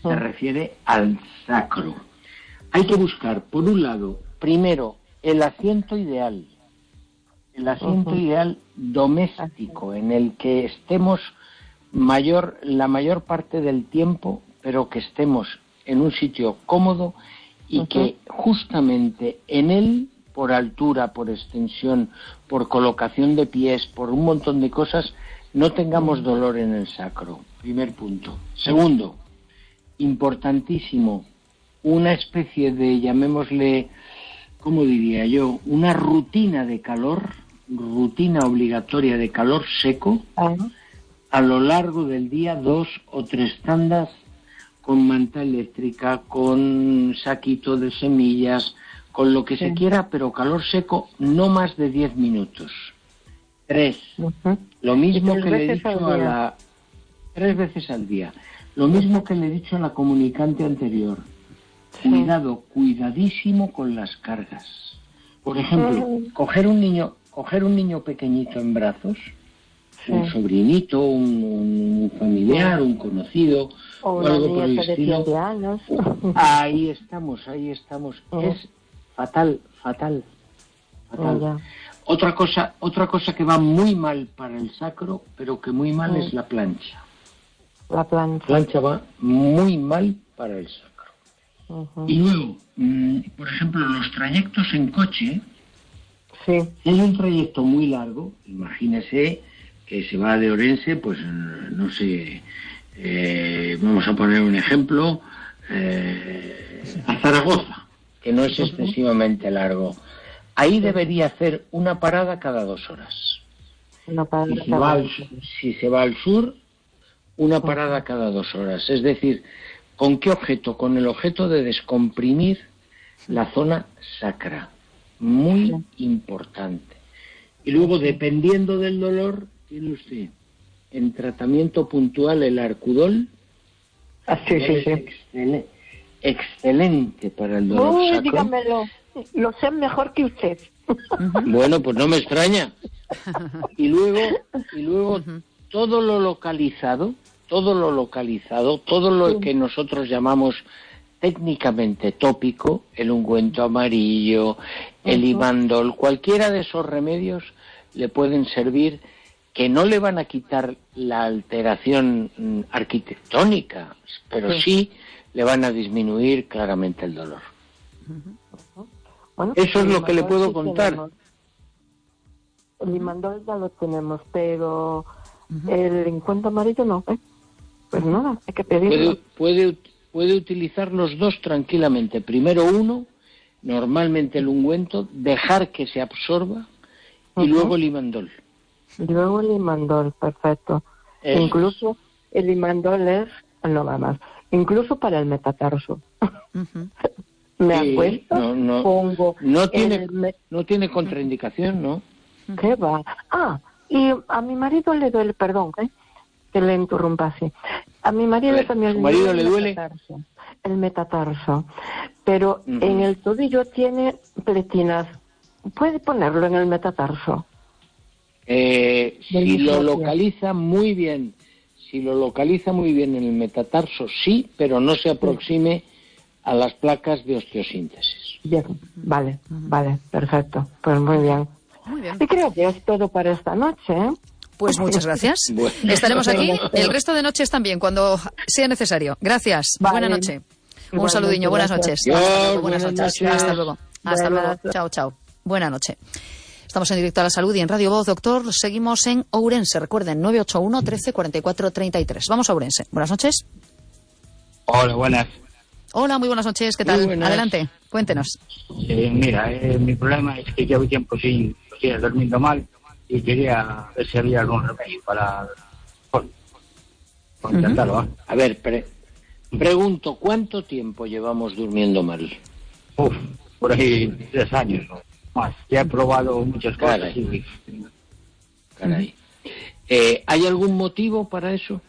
se refiere al sacro. Hay que buscar, por un lado, primero, el asiento ideal, el asiento uh-huh. ideal doméstico, en el que estemos mayor, la mayor parte del tiempo, pero que estemos en un sitio cómodo y uh-huh. que justamente en él, por altura, por extensión, por colocación de pies, por un montón de cosas, no tengamos dolor en el sacro. Primer punto. Segundo, importantísimo, una especie de, llamémosle, ¿cómo diría yo? Una rutina de calor, rutina obligatoria de calor seco, uh-huh. a lo largo del día, dos o tres tandas con manta eléctrica, con saquito de semillas, con lo que sí. se quiera, pero calor seco, no más de diez minutos. Tres. Uh-huh. Lo mismo que le he dicho a la... Tres veces al día. Lo mismo que le he dicho a la comunicante anterior. Sí. Cuidado, cuidadísimo con las cargas. Por ejemplo, uh-huh. coger un niño, coger un niño pequeñito en brazos, sí. un sobrinito, un, un familiar, sí. un conocido, o, o algo por el estilo. De años. Ahí estamos, ahí estamos. Uh-huh. Es fatal, fatal, fatal. Uh-huh. Otra cosa, otra cosa que va muy mal para el sacro, pero que muy mal uh-huh. es la plancha. La plancha. La plancha va muy mal para el sacro. Uh-huh. Y luego, mmm, por ejemplo, los trayectos en coche, sí. si es un trayecto muy largo, imagínese que se va de Orense, pues no sé, eh, vamos a poner un ejemplo, eh, a Zaragoza, que no es uh-huh. excesivamente largo. Ahí debería hacer una parada cada dos horas. Una parada si, se va al, si se va al sur, una parada cada dos horas. Es decir, ¿con qué objeto? Con el objeto de descomprimir la zona sacra. Muy sí. importante. Y luego, dependiendo del dolor, tiene usted en tratamiento puntual el Arcudol. Ah, sí, sí, sí. Excelente, excelente para el dolor Uy, sacro. Dígamelo. Lo sé mejor que usted. Bueno, pues no me extraña. Y luego, y luego uh-huh. todo lo localizado, todo lo localizado, todo lo sí. que nosotros llamamos técnicamente tópico, el ungüento amarillo, uh-huh. el imandol, cualquiera de esos remedios le pueden servir, que no le van a quitar la alteración mm, arquitectónica, pero sí. sí le van a disminuir claramente el dolor. Uh-huh. Bueno, eso es lo que le puedo sí contar. Tenemos. El imandol ya lo tenemos, pero uh-huh. el ungüento amarillo no, ¿eh? Pues nada, hay que pedirlo. Puede, puede, puede utilizar los dos tranquilamente. Primero uno, normalmente el ungüento, dejar que se absorba, y uh-huh. luego el imandol. Y luego el imandol, perfecto. Eso. Incluso el imandol es, no va más, incluso para el metatarso. Uh-huh. Me sí, acuesto, no, no, pongo... No tiene, el... no tiene contraindicación, ¿no? ¿Qué va? Ah, y a mi marido le duele, perdón, ¿eh? que le interrumpa así. A mi marido ver, también le marido le duele metatarso, el metatarso, pero uh-huh. en el tobillo tiene pletinas. ¿Puede ponerlo en el metatarso? Eh, si lo localiza muy bien, si lo localiza muy bien en el metatarso, sí, pero no se aproxime a las placas de osteosíntesis. Bien, vale, vale, perfecto. Pues muy bien. Muy bien. Y creo que es todo para esta noche, ¿eh? Pues muchas gracias. Bueno. Estaremos aquí el resto de noches también, cuando sea necesario. Gracias. Vale. Buena noche. Un saludiño. Buenas noches. Dios, Hasta luego. Buenas, buenas noches. noches. Hasta luego. Hasta buenas luego. Chao, chao. Buena noche. Estamos en directo a la salud y en Radio Voz, doctor. Seguimos en Ourense. Recuerden, nueve ocho uno, trece, cuarenta y cuatro, treinta y tres. Vamos a Ourense. Buenas noches. Hola, buenas. Hola, muy buenas noches. ¿Qué tal? Adelante, cuéntenos. Eh, mira, eh, mi problema es que llevo tiempo sin, sin durmiendo mal y quería ver si había algún remedio para, para intentarlo. Uh-huh. ¿eh? A ver, pre- pregunto, ¿cuánto tiempo llevamos durmiendo mal? Uf, por ahí tres años o más. Ya he probado muchas cosas. Caray. Y... Caray. Eh, ¿Hay algún motivo para eso?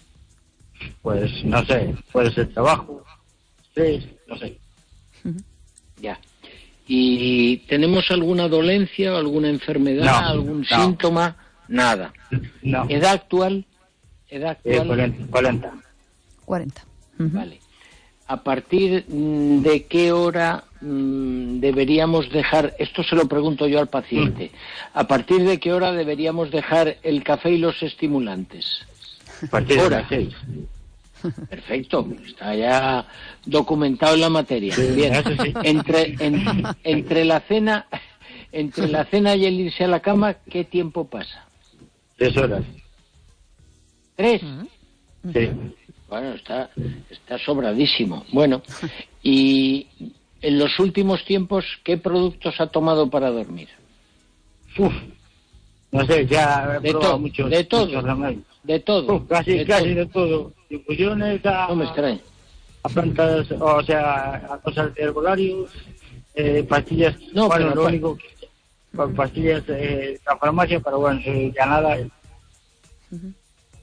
Pues no sé, puede ser trabajo, estrés, no sé. Uh-huh. Ya. ¿Y tenemos alguna dolencia o alguna enfermedad, no, algún no. síntoma? Nada. No. ¿Edad actual? ¿Edad actual? Eh, cuarenta. cuarenta. Uh-huh. Vale. ¿A partir de qué hora mmm, deberíamos dejar, esto se lo pregunto yo al paciente, ¿a partir de qué hora deberíamos dejar el café y los estimulantes? A partir de las seis. Perfecto, está ya documentado en la materia. Bien, entre, en, entre la cena, entre la cena y el irse a la cama, ¿qué tiempo pasa? Tres horas. ¿Tres? Sí. Bueno, está, está sobradísimo. Bueno, y en los últimos tiempos, ¿qué productos ha tomado para dormir? Uf, no sé, ya he de probado todo, muchos, de todo, muchos de todo, Uf, casi, de casi todo. de todo. Infusiones a, no me extrae. a plantas, o sea, a cosas de herbolarios, eh, pastillas, no, bueno, pero lo pa único, pastillas eh, la farmacia, pero bueno, eh, ya nada. Uh-huh.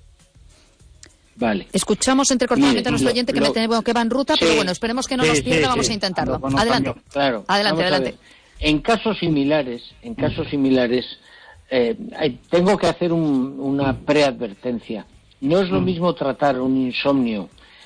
Vale. Escuchamos entrecortadamente a nuestro oyente que, lo, me teme, que va en ruta, sí, pero bueno, esperemos que no sí, nos pierda, sí, vamos sí. a intentarlo. No, no, adelante. Claro. Adelante, adelante. En casos similares, en casos similares, eh, hay, tengo que hacer un, una preadvertencia. No es lo mismo tratar un insomnio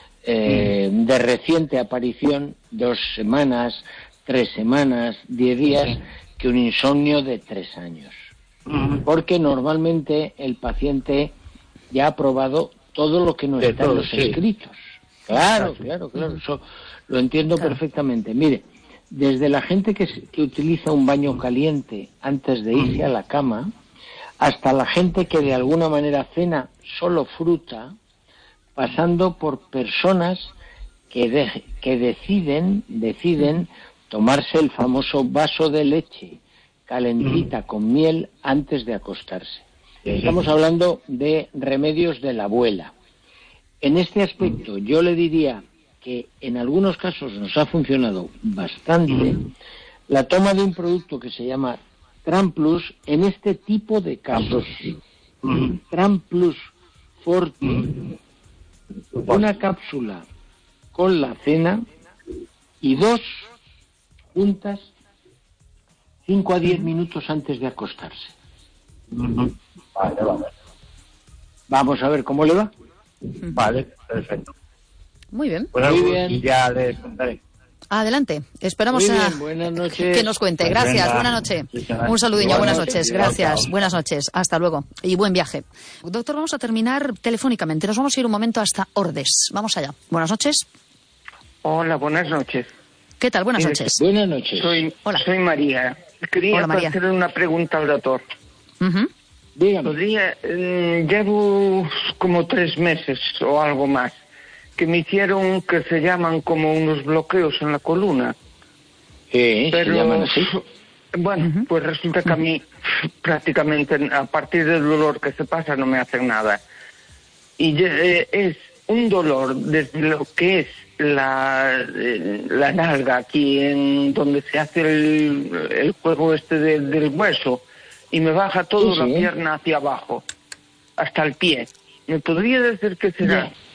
eh, de reciente aparición, dos semanas, tres semanas, diez días, que un insomnio de tres años. Porque normalmente el paciente ya ha probado todo lo que no está en los sí. escritos. Claro, claro, claro, eso lo entiendo claro. perfectamente. Mire, desde la gente que, que utiliza un baño caliente antes de irse a la cama, hasta la gente que de alguna manera cena solo fruta, pasando por personas que, de, que deciden, deciden tomarse el famoso vaso de leche calentita con miel antes de acostarse. Estamos hablando de remedios de la abuela. En este aspecto yo le diría que en algunos casos nos ha funcionado bastante la toma de un producto que se llama Tramplus en este tipo de casos. Tramplus Forte, una cápsula con la cena y dos juntas cinco a diez minutos antes de acostarse. Vale, vale. Vamos a ver cómo le va. Vale, perfecto. Muy bien. Bueno, Muy bien. Y ya les contaré. Adelante, esperamos bien, a buenas noches. que nos cuente. Gracias, Venga. buenas noches. Un saludiño, buenas noches, gracias, buenas noches, hasta luego y buen viaje. Doctor, vamos a terminar telefónicamente, nos vamos a ir un momento hasta Ordes. Vamos allá. Buenas noches. Hola, buenas noches. ¿Qué tal? Buenas Eh, noches. Buenas noches. Soy, Hola. soy María. Quería Hola, María. hacerle una pregunta al doctor. Uh-huh. Dígame. Podría, eh, llevo como tres meses o algo más que me hicieron que se llaman como unos bloqueos en la columna. Sí, Pero, se llaman así. Bueno, uh-huh. pues resulta que a mí prácticamente a partir del dolor que se pasa no me hacen nada. Y eh, es un dolor desde lo que es la, eh, la nalga aquí en donde se hace el, el juego este de, del hueso y me baja toda sí, la sí. pierna hacia abajo hasta el pie. ¿Me podría decir qué será? Ya.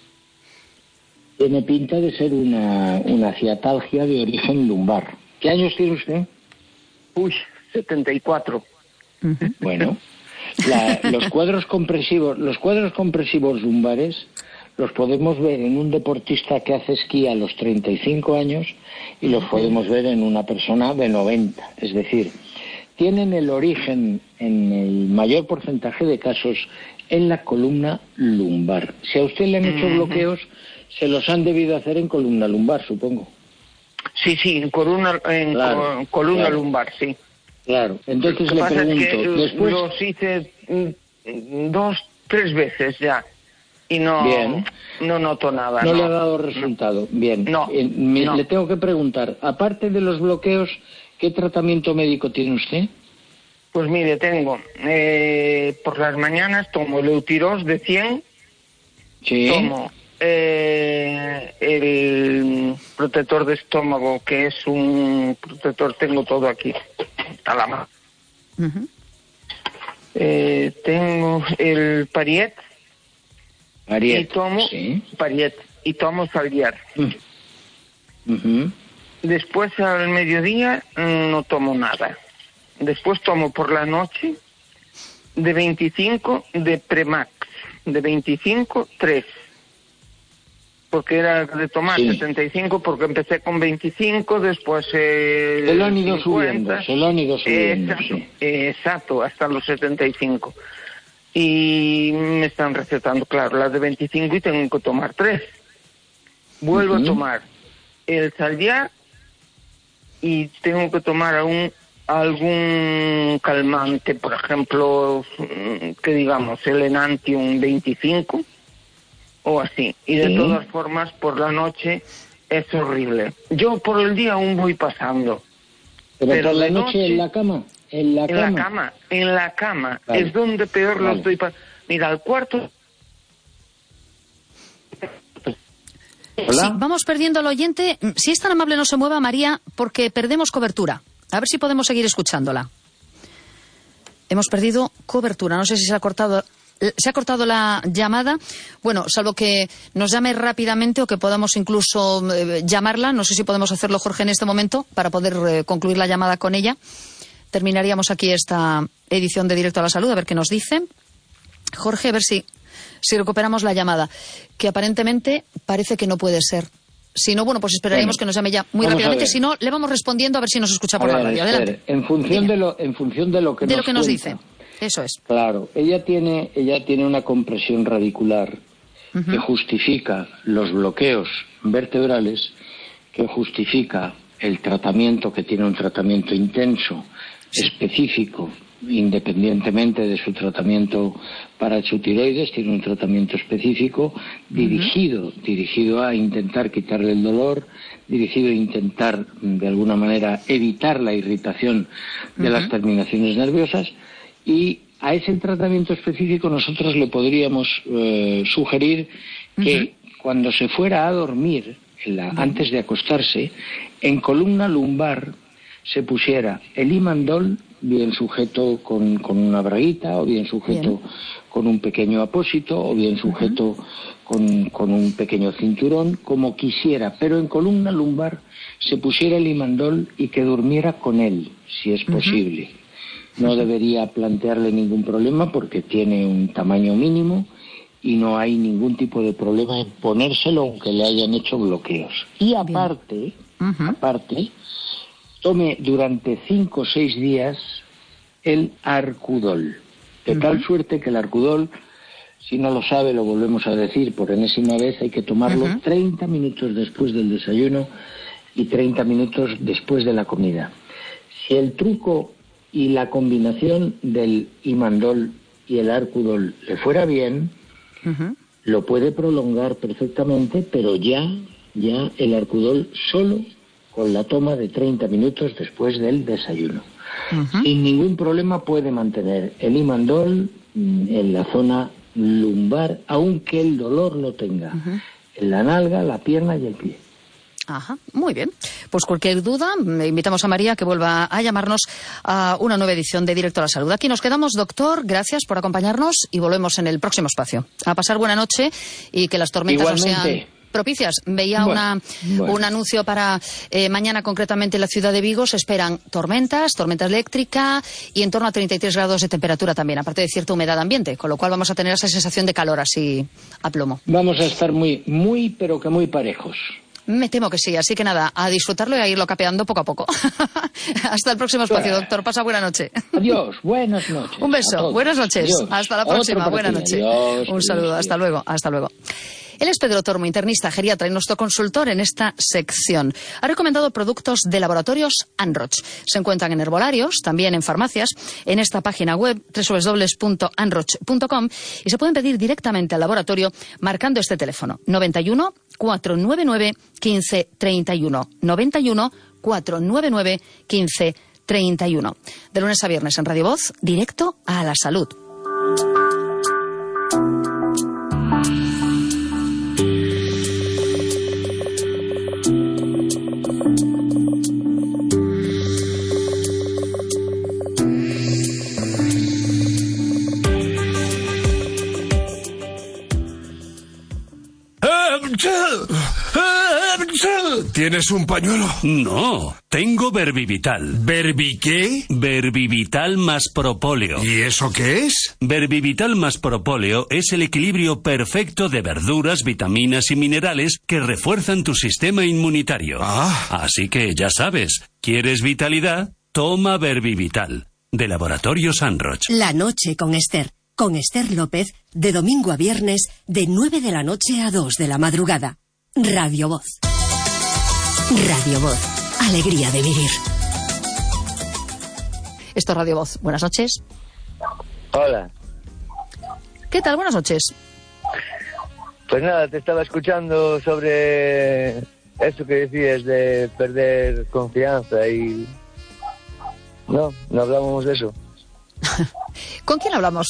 Tiene pinta de ser una, una ciatalgia de origen lumbar. ¿Qué años tiene usted? Uy, setenta y cuatro. Uh-huh. Bueno, la, los cuadros compresivos, los cuadros compresivos lumbares los podemos ver en un deportista que hace esquí a los treinta y cinco años y los podemos ver en una persona de noventa. Es decir, tienen el origen en el mayor porcentaje de casos en la columna lumbar. Si a usted le han hecho uh-huh. bloqueos, se los han debido hacer en columna lumbar, supongo. Sí, sí, en columna, en claro, co- columna claro. lumbar, sí. Claro, entonces le pregunto, es que después... los hice mm, dos, tres veces ya y no, Bien. no noto nada. No, no le ha dado resultado. Bien. No, Eh, me- no. Le tengo que preguntar, aparte de los bloqueos, ¿qué tratamiento médico tiene usted? Pues mire, tengo, eh, por las mañanas tomo Leutiros de cien, Sí. tomo eh, el protector de estómago, que es un protector, tengo todo aquí, a la mano. Uh-huh. Eh, tengo el Pariet, Ariel. y tomo Sí. Pariet, y tomo Salviar. Ujú. Después al mediodía mm, no tomo nada. Después tomo por la noche de veinticinco de Premax, de veinticinco, tres. porque era de tomar Sí. setenta y cinco, porque empecé con veinticinco, después eh, Se lo han ido cincuenta. subiendo, se lo han ido subiendo, Exacto, sí. exacto, hasta los setenta y cinco. Y me están recetando, claro, las de veinticinco y tengo que tomar tres. Vuelvo Ujú. a tomar el Salviar y tengo que tomar aún algún calmante, por ejemplo, mm, que digamos, el Enantium veinticinco o así. Y de Sí. todas formas, por la noche es horrible. Yo por el día aún voy pasando. Pero, Pero por la de noche, noche- en la cama, en la En cama. la cama, en la cama, Vale. es donde peor lo Vale. estoy pasando. Mira, al cuarto... Sí, vamos perdiendo al oyente. Si es tan amable, no se mueva, María, porque perdemos cobertura. A ver si podemos seguir escuchándola. Hemos perdido cobertura. No sé si se ha cortado... Se ha cortado la llamada. Bueno, salvo que nos llame rápidamente o que podamos incluso eh, llamarla. No sé si podemos hacerlo, Jorge, en este momento para poder eh, concluir la llamada con ella. Terminaríamos aquí esta edición de Directo a la Salud, a ver qué nos dice. Jorge, a ver si, si recuperamos la llamada, que aparentemente parece que no puede ser. Si no, bueno, pues esperaríamos Bueno, que nos llame ya muy vamos a rápidamente. ver. Si no, le vamos respondiendo a ver si nos escucha por A la ver, radio. Esther, Adelante. en función de lo, en función de lo que De nos lo que nos cuenta. dice. Eso es. Claro, ella tiene, ella tiene una compresión radicular Ujú. que justifica los bloqueos vertebrales, que justifica el tratamiento, que tiene un tratamiento intenso, específico, independientemente de su tratamiento para su tiroides, tiene un tratamiento específico dirigido, dirigido a intentar quitarle el dolor, dirigido a intentar, de alguna manera, evitar la irritación de Ujú. las terminaciones nerviosas. Y a ese tratamiento específico nosotros le podríamos eh, sugerir que cuando se fuera a dormir, en la- antes de acostarse, en columna lumbar se pusiera el imandol, bien sujeto con, con una braguita, o bien sujeto con un pequeño apósito, o bien sujeto con, con un pequeño cinturón, como quisiera, pero en columna lumbar se pusiera el imandol y que durmiera con él, si es posible. No debería plantearle ningún problema porque tiene un tamaño mínimo y no hay ningún tipo de problema en ponérselo aunque le hayan hecho bloqueos. Y aparte, aparte, tome durante cinco o seis días el Arcudol. De tal suerte que el Arcudol, si no lo sabe, lo volvemos a decir por enésima vez, hay que tomarlo Ujú. treinta minutos después del desayuno y treinta minutos después de la comida. Si el truco y la combinación del Imandol y el Arcudol le fuera bien, lo puede prolongar perfectamente, pero ya, ya el Arcudol solo con la toma de treinta minutos después del desayuno. Sin ningún problema puede mantener el Imandol mm, en la zona lumbar, aunque el dolor lo tenga en la nalga, la pierna y el pie. Ajá, muy bien. Pues cualquier duda, mm, invitamos a María que vuelva a llamarnos a una nueva edición de Directo a la Salud. Aquí nos quedamos, doctor. Gracias por acompañarnos y volvemos en el próximo espacio. A pasar buena noche y que las tormentas no Igualmente. sean propicias. Veía Bueno, una, bueno. un anuncio para eh, mañana, concretamente en la ciudad de Vigo. Se esperan tormentas, tormenta eléctrica y en torno a treinta y tres grados de temperatura también, aparte de cierta humedad ambiente, con lo cual vamos a tener esa sensación de calor así a plomo. Vamos a estar muy, muy, pero que muy parejos. Me temo que sí, así que nada, a disfrutarlo y a irlo capeando poco a poco. Hasta el próximo espacio, doctor. Pasa buena noche. Adiós, buenas noches. Un a beso, todos. buenas noches. Adiós. Hasta la Otro próxima, para buena ti. noche. Adiós, Un saludo, adiós. hasta luego, hasta luego. Él es Pedro Tormo, internista, geriatra y nuestro consultor en esta sección. Ha recomendado productos de laboratorios Anroch. Se encuentran en herbolarios, también en farmacias, en esta página web doble u doble u doble u punto anroch punto com y se pueden pedir directamente al laboratorio marcando este teléfono noventa y uno, cuatrocientos noventa y nueve, quince treinta y uno. noventa y uno, cuatrocientos noventa y nueve, quince treinta y uno. De lunes a viernes en Radio Voz, directo a la salud. ¿Tienes un pañuelo? No, tengo Verbivital. ¿Verbi qué? Verbivital más propóleo. ¿Y eso qué es? Verbivital más propóleo es el equilibrio perfecto de verduras, vitaminas y minerales que refuerzan tu sistema inmunitario. Ah. Así que ya sabes, ¿quieres vitalidad? Toma Verbivital, de Laboratorio Sanroch. La noche con Esther, con Esther López, de domingo a viernes, de nueve de la noche a dos de la madrugada. Radio Voz. Radio Voz. Alegría de vivir. Esto es Radio Voz. Buenas noches. Hola. ¿Qué tal? Buenas noches. Pues nada, te estaba escuchando sobre eso que decías de perder confianza y... No, no hablábamos de eso. ¿Con quién hablamos?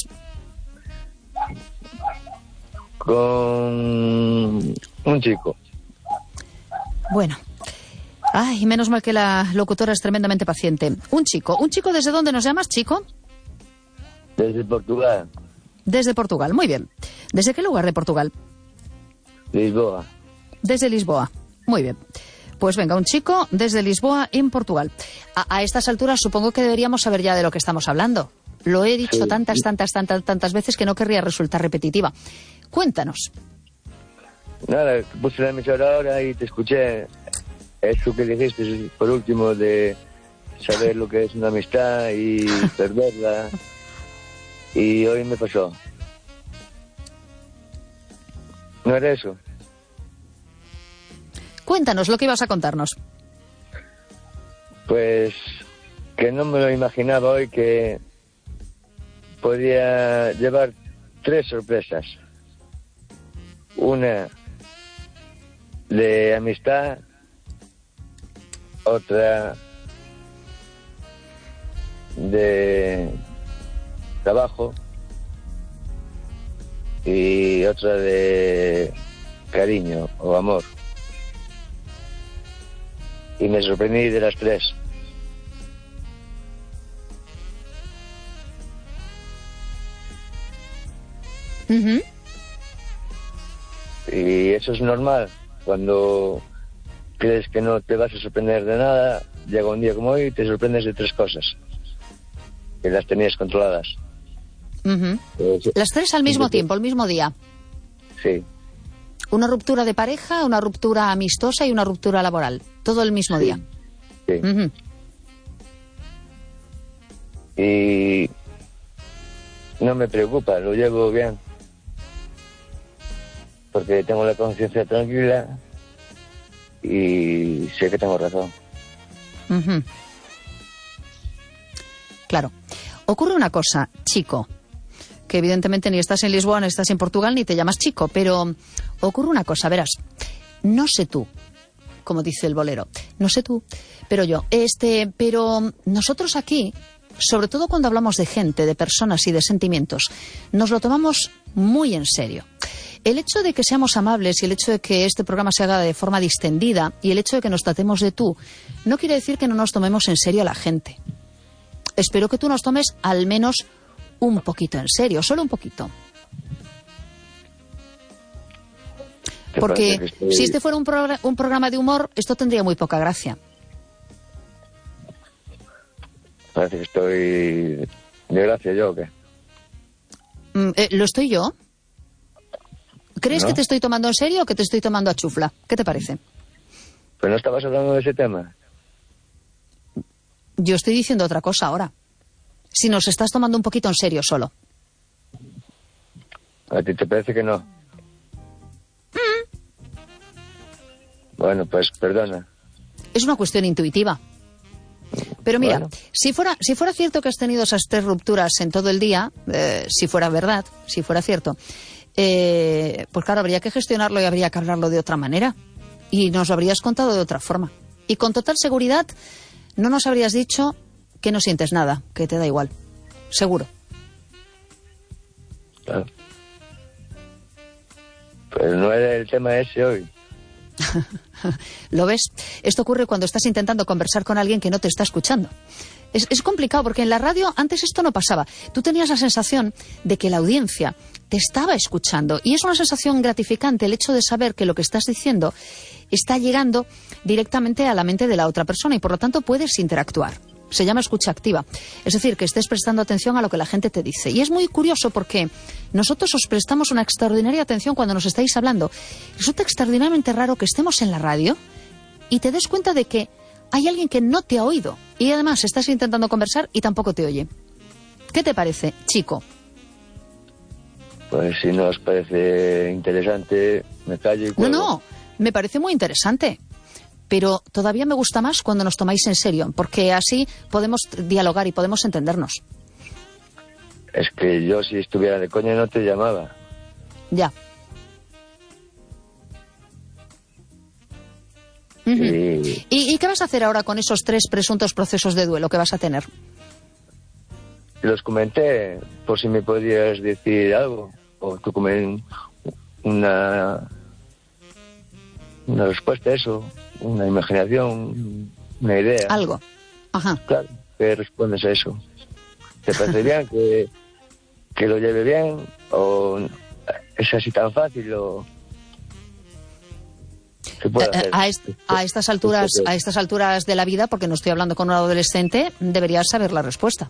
Con un chico. Bueno. Ay, menos mal que la locutora es tremendamente paciente. Un chico. ¿Un chico desde dónde nos llamas, chico? Desde Portugal. Desde Portugal, muy bien. ¿Desde qué lugar de Portugal? Lisboa. Desde Lisboa, muy bien. Pues venga, un chico desde Lisboa en Portugal. A, a estas alturas supongo que deberíamos saber ya de lo que estamos hablando. Lo he dicho sí, tantas, sí. tantas, tantas, tantas veces que no querría resultar repetitiva. Cuéntanos. Nada, puse la emisora ahora y te escuché eso que dijiste por último de saber lo que es una amistad y perderla. Y hoy me pasó. ¿No era eso? Cuéntanos lo que ibas a contarnos. Pues que no me lo imaginaba hoy que podía llevar tres sorpresas. Una de amistad, otra de trabajo y otra de cariño o amor. Y me sorprendí de las tres. Uh-huh. Y eso es normal. Cuando crees que no te vas a sorprender de nada, llega un día como hoy y te sorprendes de tres cosas que las tenías controladas. Uh-huh. Pues, las tres al mismo tiempo, el mismo día. Sí. Una ruptura de pareja, una ruptura amistosa y una ruptura laboral. Todo el mismo sí. día. Sí. Uh-huh. Y no me preocupa, lo llevo bien. Porque tengo la conciencia tranquila y sé que tengo razón. Uh-huh. Claro. Ocurre una cosa, chico, que evidentemente ni estás en Lisboa, ni estás en Portugal, ni te llamas chico, pero ocurre una cosa, verás, no sé tú, como dice el bolero, no sé tú, pero yo, este, pero nosotros aquí, sobre todo cuando hablamos de gente, de personas y de sentimientos, nos lo tomamos muy en serio. El hecho de que seamos amables y el hecho de que este programa se haga de forma distendida y el hecho de que nos tratemos de tú, no quiere decir que no nos tomemos en serio a la gente. Espero que tú nos tomes al menos un poquito en serio, solo un poquito. Porque estoy... si este fuera un, progr- un programa de humor, esto tendría muy poca gracia. Parece que estoy de gracia yo, ¿o qué? Mm, eh, ¿Lo estoy yo? ¿Crees ¿No? que te estoy tomando en serio o que te estoy tomando a chufla? ¿Qué te parece? Pues no estabas hablando de ese tema. Yo estoy diciendo otra cosa ahora. Si nos estás tomando un poquito en serio solo. ¿A ti te parece que no? Mm. Bueno, pues perdona. Es una cuestión intuitiva. Pero mira, bueno. si fuera si fuera cierto que has tenido esas tres rupturas en todo el día, eh, si fuera verdad, si fuera cierto, eh, pues claro, habría que gestionarlo y habría que hablarlo de otra manera. Y nos lo habrías contado de otra forma. Y con total seguridad no nos habrías dicho que no sientes nada, que te da igual. Seguro. Claro. Pero no era el tema ese hoy. ¿Lo ves? Esto ocurre cuando estás intentando conversar con alguien que no te está escuchando. Es, es complicado porque en la radio antes esto no pasaba. Tú tenías la sensación de que la audiencia te estaba escuchando. Y es una sensación gratificante el hecho de saber que lo que estás diciendo está llegando directamente a la mente de la otra persona y por lo tanto puedes interactuar. Se llama escucha activa. Es decir, que estés prestando atención a lo que la gente te dice. Y es muy curioso porque nosotros os prestamos una extraordinaria atención cuando nos estáis hablando. Resulta extraordinariamente raro que estemos en la radio y te des cuenta de que hay alguien que no te ha oído. Y además estás intentando conversar y tampoco te oye. ¿Qué te parece, chico? Pues si no os parece interesante, me callo y cuelgo. No, no, me parece muy interesante. Pero todavía me gusta más cuando nos tomáis en serio, porque así podemos dialogar y podemos entendernos. Es que yo, si estuviera de coña, no te llamaba. Ya. Uh-huh. y... ¿Y, ¿Y qué vas a hacer ahora con esos tres presuntos procesos de duelo que vas a tener? Los comenté, por si me podías decir algo, o tú comen una, una respuesta a eso, una imaginación, una idea. Algo. Ajá. Claro, ¿qué respondes a eso? ¿Te parece bien que, que lo lleve bien? ¿O es así tan fácil? ¿O qué puedo hacer? A, est a estas alturas, a estas alturas de la vida, porque no estoy hablando con un adolescente, deberías saber la respuesta.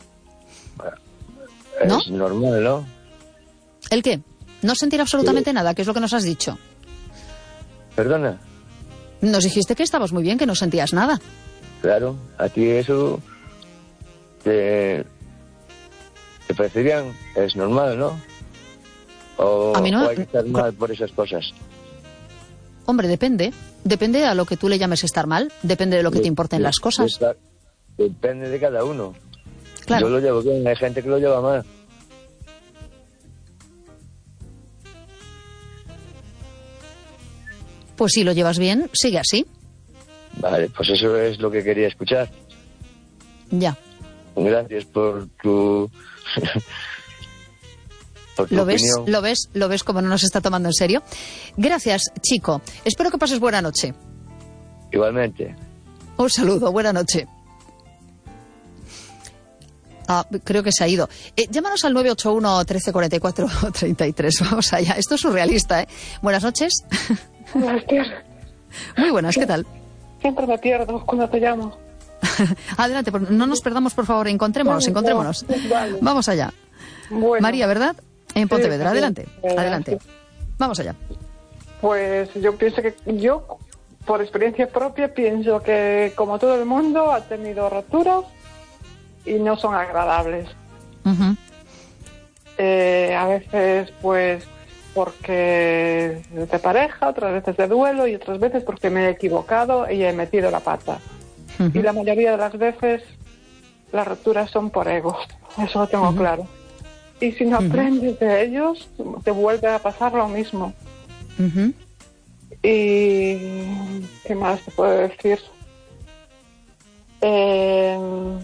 Es ¿No? normal, ¿no? ¿El qué? No sentir absolutamente sí. nada, que es lo que nos has dicho. ¿Perdona? Nos dijiste que estabas muy bien, que no sentías nada. Claro, a ti eso te, te parece bien, es normal, ¿no? O, a mí no, o hay que estar mal por esas cosas. Hombre, depende. Depende a lo que tú le llames estar mal. Depende de lo que de, te importen de, las cosas. De, depende de cada uno. Claro. Yo lo llevo bien, hay gente que lo lleva mal. Pues si lo llevas bien, sigue así. Vale, pues eso es lo que quería escuchar. Ya. Gracias por tu... por tu ¿Lo ves? opinión. ¿Lo ves? ¿Lo ves como no nos está tomando en serio? Gracias, chico. Espero que pases buena noche. Igualmente. Un saludo, buena noche. Ah, creo que se ha ido. Eh, llámanos al nueve ocho uno, trece cuarenta y cuatro, treinta y tres. Vamos allá. Esto es surrealista, ¿eh? Buenas noches. Buenas, tío. Muy buenas, ¿qué tal? Siempre me pierdo cuando te llamo. Adelante, no nos perdamos, por favor. Encontrémonos, encontrémonos. Vale. Vamos allá. Bueno. María, ¿verdad? En Pontevedra. Sí, adelante, sí. adelante. Vamos allá. Pues yo pienso que yo, por experiencia propia, pienso que como todo el mundo ha tenido rupturas y no son agradables. Uh-huh. eh, a veces pues porque de pareja, otras veces de duelo y otras veces porque me he equivocado y he metido la pata. Uh-huh. Y la mayoría de las veces las rupturas son por egos, eso lo tengo uh-huh. claro. Y si no uh-huh. aprendes de ellos, te vuelve a pasar lo mismo. Uh-huh. Y ¿qué más te puedo decir? Eh,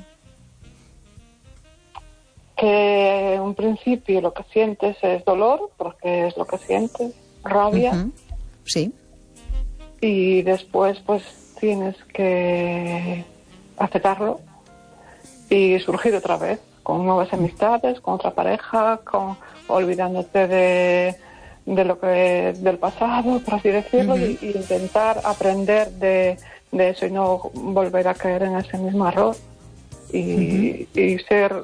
que en un principio lo que sientes es dolor, porque es lo que sientes, rabia. Uh-huh. Sí. Y después pues tienes que aceptarlo y surgir otra vez con nuevas amistades, con otra pareja, con olvidándote de, de lo que del pasado, por así decirlo, uh-huh. y, y intentar aprender de, de eso y no volver a caer en ese mismo error y, uh-huh. y ser,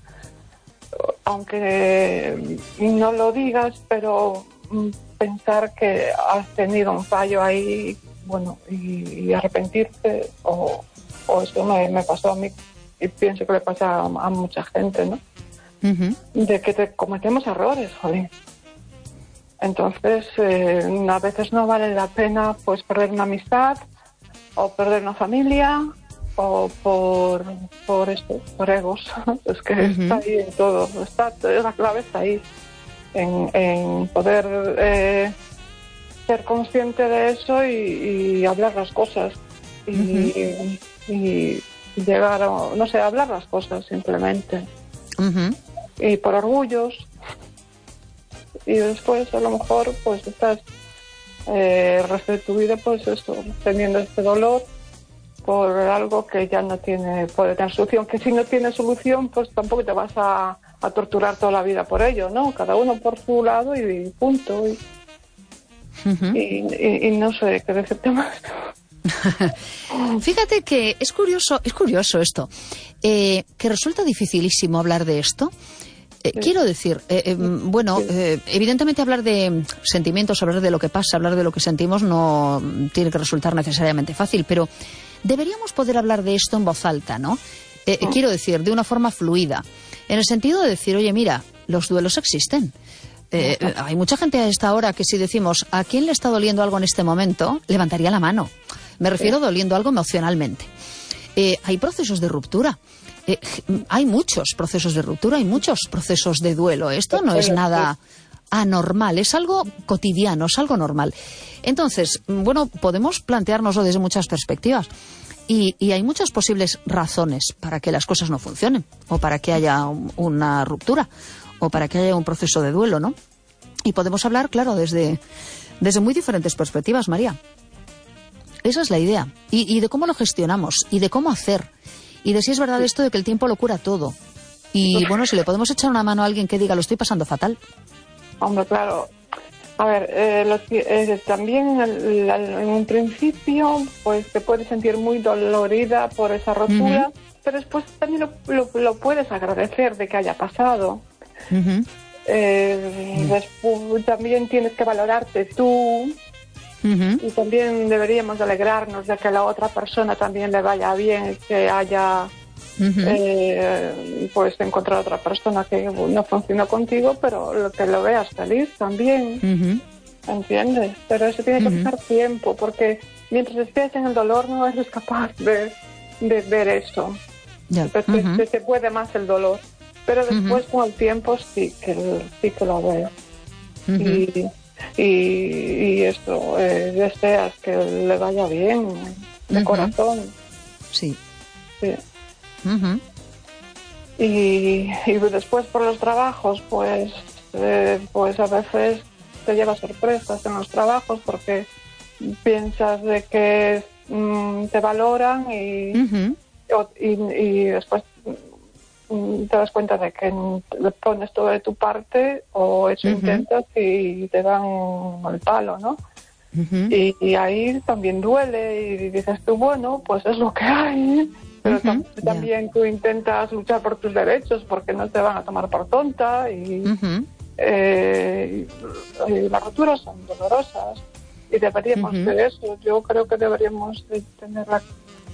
aunque no lo digas, pero pensar que has tenido un fallo ahí, bueno, y, y arrepentirte, o, o eso me, me pasó a mí y pienso que le pasa a, a mucha gente, ¿no? Uh-huh. De que te cometemos errores, joder. Entonces, eh, a veces no vale la pena pues perder una amistad o perder una familia o por por esto, por egos. Es que uh-huh. está ahí en todo, está, la clave está ahí en, en poder eh, ser consciente de eso y, y hablar las cosas y, uh-huh. y, y llegar a, no sé, hablar las cosas simplemente. Uh-huh. Y por orgullos. Y después a lo mejor pues estás eh, restituido pues eso, teniendo este dolor por algo que ya no tiene, puede tener solución, que si no tiene solución, pues tampoco te vas a, a torturar toda la vida por ello, ¿no? Cada uno por su lado y punto. Y, uh-huh. y, y, y no sé qué decirte más. Fíjate que es curioso, es curioso esto, eh, que resulta dificilísimo hablar de esto. Eh, sí. Quiero decir, eh, eh, bueno, eh, evidentemente hablar de sentimientos, hablar de lo que pasa, hablar de lo que sentimos no tiene que resultar necesariamente fácil, pero deberíamos poder hablar de esto en voz alta, ¿no? Eh, eh, quiero decir, de una forma fluida, en el sentido de decir, oye, mira, los duelos existen. Eh, eh, hay mucha gente a esta hora que si decimos, ¿a quién le está doliendo algo en este momento? Levantaría la mano. Me refiero sí. doliendo algo emocionalmente. Eh, hay procesos de ruptura. Eh, hay muchos procesos de ruptura, hay muchos procesos de duelo. Esto no es nada anormal, es algo cotidiano, es algo normal. Entonces, bueno, podemos planteárnoslo desde muchas perspectivas. Y, y hay muchas posibles razones para que las cosas no funcionen, o para que haya un, una ruptura, o para que haya un proceso de duelo, ¿no? Y podemos hablar, claro, desde, desde muy diferentes perspectivas, María. Esa es la idea. Y, y de cómo lo gestionamos, y de cómo hacer. Y de si es verdad esto de que el tiempo lo cura todo. Y bueno, si le podemos echar una mano a alguien que diga, lo estoy pasando fatal. Hombre, claro. A ver, eh, lo, eh, también el, el, en un principio, pues te puedes sentir muy dolorida por esa rotura, uh-huh. pero después también lo, lo, lo puedes agradecer de que haya pasado. Uh-huh. Eh, uh-huh. Después también tienes que valorarte tú. Uh-huh. Y también deberíamos alegrarnos de que a la otra persona también le vaya bien, que haya uh-huh. eh, pues encontrado otra persona que no funcionó contigo, pero que lo veas feliz también, uh-huh. ¿entiendes? Pero eso tiene que uh-huh. pasar tiempo, porque mientras estés en el dolor no eres capaz de, de ver eso. Yeah. Entonces uh-huh. se puede más el dolor, pero después uh-huh. con el tiempo sí que, sí que lo veo. Uh-huh. Y Y, y esto, eh, deseas que le vaya bien, de uh-huh. corazón. Sí. Sí. Uh-huh. Y, y después por los trabajos, pues, eh, pues a veces te lleva sorpresas en los trabajos porque piensas de que mm, te valoran y, uh-huh. o, y, y después te das cuenta de que le pones todo de tu parte o eso uh-huh. intentas y te dan el palo, ¿no? Uh-huh. Y, y ahí también duele y dices tú, bueno, pues es lo que hay, pero uh-huh. tam- también yeah. tú intentas luchar por tus derechos porque no te van a tomar por tonta y, uh-huh. eh, y, y las roturas son dolorosas y deberíamos uh-huh. de eso, yo creo que deberíamos de tener la,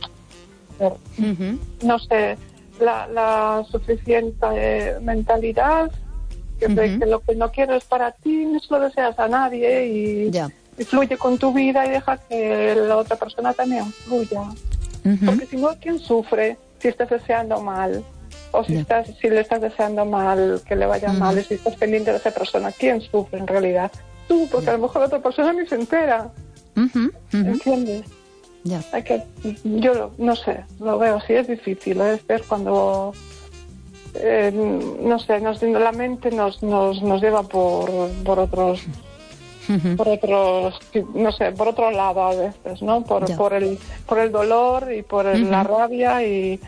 uh-huh. no sé, La, la suficiente eh, mentalidad que, uh-huh. que lo que no quieres para ti no se lo deseas a nadie y, yeah. y fluye con tu vida y deja que la otra persona también fluya uh-huh. porque si no, ¿quién sufre si estás deseando mal? O si, yeah. estás, si le estás deseando mal que le vaya uh-huh. mal y si estás pendiente de esa persona, ¿quién sufre en realidad? Tú, porque yeah. a lo mejor la otra persona ni se entera uh-huh. Uh-huh. ¿entiendes? Yeah. Hay que, yo no sé, lo veo así, es difícil, ¿eh? Es cuando, eh, no sé, nos, la mente nos, nos, nos lleva por, por otros, uh-huh. por otros, no sé, por otro lado a veces, ¿no? Por, yeah. por, el, por el dolor y por el, uh-huh. la rabia y,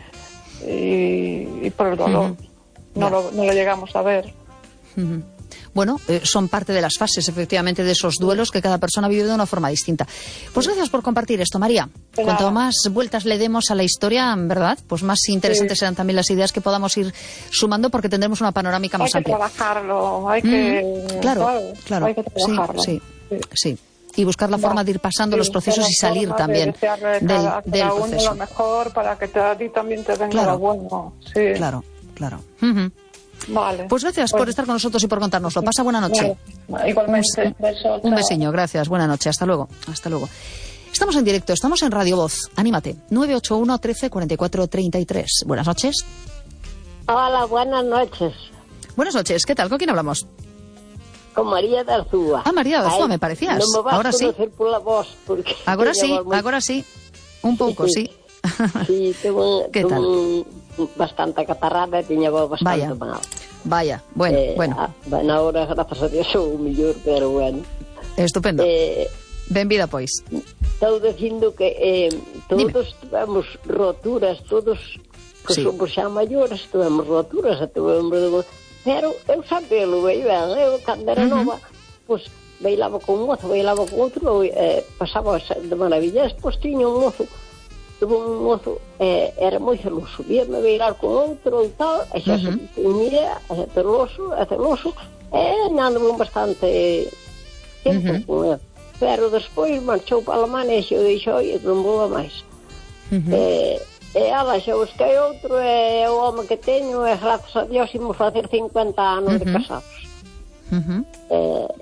y, y por el dolor. Uh-huh. No, yeah. lo, no lo llegamos a ver. Uh-huh. Bueno, eh, son parte de las fases, efectivamente, de esos duelos que cada persona vive de una forma distinta. Pues gracias por compartir esto, María. De Cuanto nada. más vueltas le demos a la historia, ¿verdad? Pues más interesantes sí. serán también las ideas que podamos ir sumando porque tendremos una panorámica más amplia. Hay que trabajarlo, hay que... Mm, claro, ¿sabes? claro. Hay que trabajarlo. Sí, sí, sí. Y buscar la no, forma de ir pasando sí, los procesos y salir también de del, cada, del cada proceso. Uno lo mejor para que te, a ti también te venga claro. lo bueno. Sí. Claro, claro. Uh-huh. Vale. Pues gracias pues, por estar con nosotros y por contárnoslo. Pasa buena noche. Vale. Igualmente. Un, beso, un besiño, gracias. Buena noche. Hasta luego. Hasta luego. Estamos en directo, estamos en Radio Voz. Anímate. nueve ocho uno, trece, cuarenta y cuatro, treinta y tres. Buenas noches. Hola, buenas noches. Buenas noches. ¿Qué tal? ¿Con quién hablamos? Con María de Arzúa. Ah, María de Arzúa, me parecías. No me vas ahora a sí. Por la voz porque ahora sí, muy... ahora sí. Un pouco, sí. Sí, tengo, ¿Qué tengo tal? Bastante catarrada e tiña voz bastante Vaya. mal. Vaya, bueno, eh, bueno. A, bueno, ahora, gracias a Dios, sou o mellor, pero bueno. Estupendo. Eh, Benvida, pois. estou dicindo que eh, todos tivemos roturas, todos que sí. somos xa maiores, tivemos roturas, tivemos... pero eu sempre lo veio ben, eu cando era uh-huh. nova, pois bailaba con un mozo, bailaba con outro, eh, pasaba de maravilla, despois tiña un mozo, tuvo un mozo, eh, era moi celoso, víame bailar con outro e tal, e xa uh-huh. se punía, é celoso, é celoso, e andamos bastante tempo uh-huh. con ele. Pero despois marchou para a Alemania e xo dixo, oi, non vou máis. Uh-huh. E, e ela xa busquei outro, e o home que teño, e grazas a Dios, imos facer cincuenta anos uh-huh. de casados. Uh-huh. E,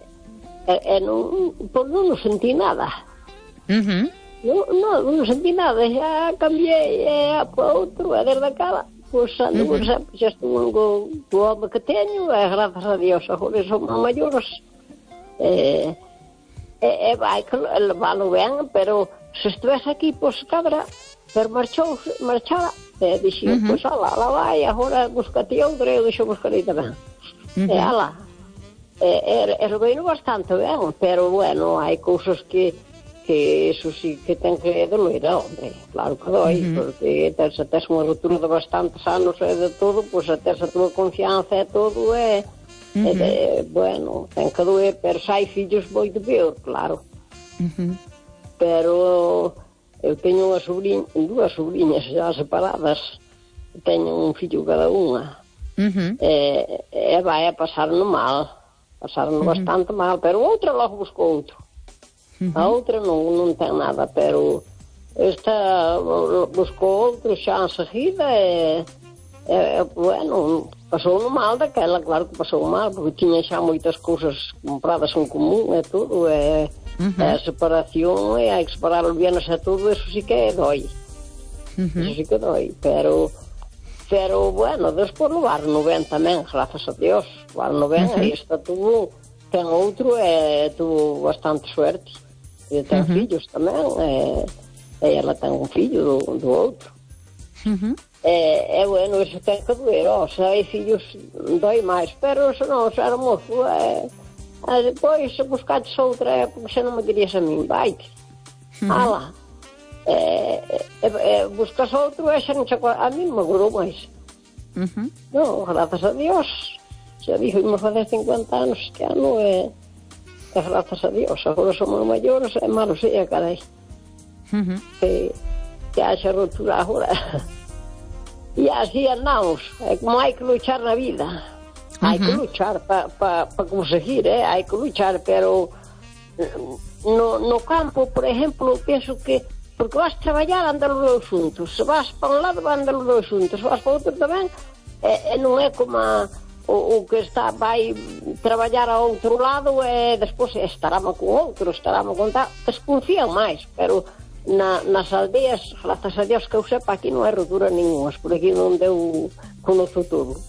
e, e non, pois non nos sentí nada. Uh-huh. Non, non, non sentí nada, xa cambiei e, para outro, e desde aquela, pois ando uh-huh. sempre, xa estuvo co, co home que teño, e grazas a Dios, agora somos maiores, e... E, e vai que levalo ben, pero se estivese aquí, pois cabra, pero marchou, marchara, e dixo, uh-huh. pois ala, ala vai, agora buscate outra, eu deixo buscarei tamén. Uh-huh. E ala, e, e, e rebeino bastante ben, pero bueno, hai cousas que, que eso sí que ten que doler, hombre, claro que doi, uh-huh. porque tes, tes unha ruptura de bastantes anos e de todo, pois tes a túa confianza e todo, e... Uh-huh. E de, bueno, ten que doer, pero hai fillos moito peor, claro. Uh-huh. Pero eu teño unha sobrinha, dúas sobrinhas xa separadas, teño un fillo cada unha. Uh-huh. E, e vai a pasarno mal, pasarno uh-huh. bastante mal, pero outra logo buscou outro. Uh-huh. A outra non, non ten nada, pero esta buscou outro xa en seguida e, e bueno... Pasou no mal daquela, claro que pasou mal, porque tiña xa moitas cousas compradas en común e tudo, e, uh-huh. e a separación, e hai que separar os bienes e tudo, eso sí que doi. Uh-huh. Eso sí que doi, pero, pero bueno, despois levaron ben tamén, grazas a Dios, levaron ben, uh-huh. e esta tuvo, ten outro, e tuvo bastante suerte, e ten uh-huh. fillos tamén, e, e ela ten un fillo do, do outro. Uh-huh. É, é bueno, iso ten que doer, ó, se hai fillos doi máis, pero se non, se era mozo, é, é, depois se buscates outra, é porque se non me querías a min, vaite, uh-huh. ala, é, é, é, buscas outro, e xa non se, a min me gorou máis, uh-huh. non, grazas a Dios, xa dixo, imos fazer cincuenta anos este ano, e, e grazas a Dios, agora somos maiores, é malo sea, carai, uh-huh. que, que haxa rotura agora. E así andamos, é como hai que luchar na vida, uh-huh. hai que luchar para pa, pa conseguir, eh? hai que luchar, pero no, no campo, por exemplo, penso que, porque vas traballar, andan os dois juntos, se vas para un lado, andan os dois juntos, se vas para outro tamén, e, e non é como a, o, o que está, vai traballar a outro lado e despois estaramo con outro, estaramo con tal, desconfían máis, pero... Na, nas aldeas, grazas a Dios que eu sepa, aquí non hai rotura ninguna, por aquí non deu conozo todo.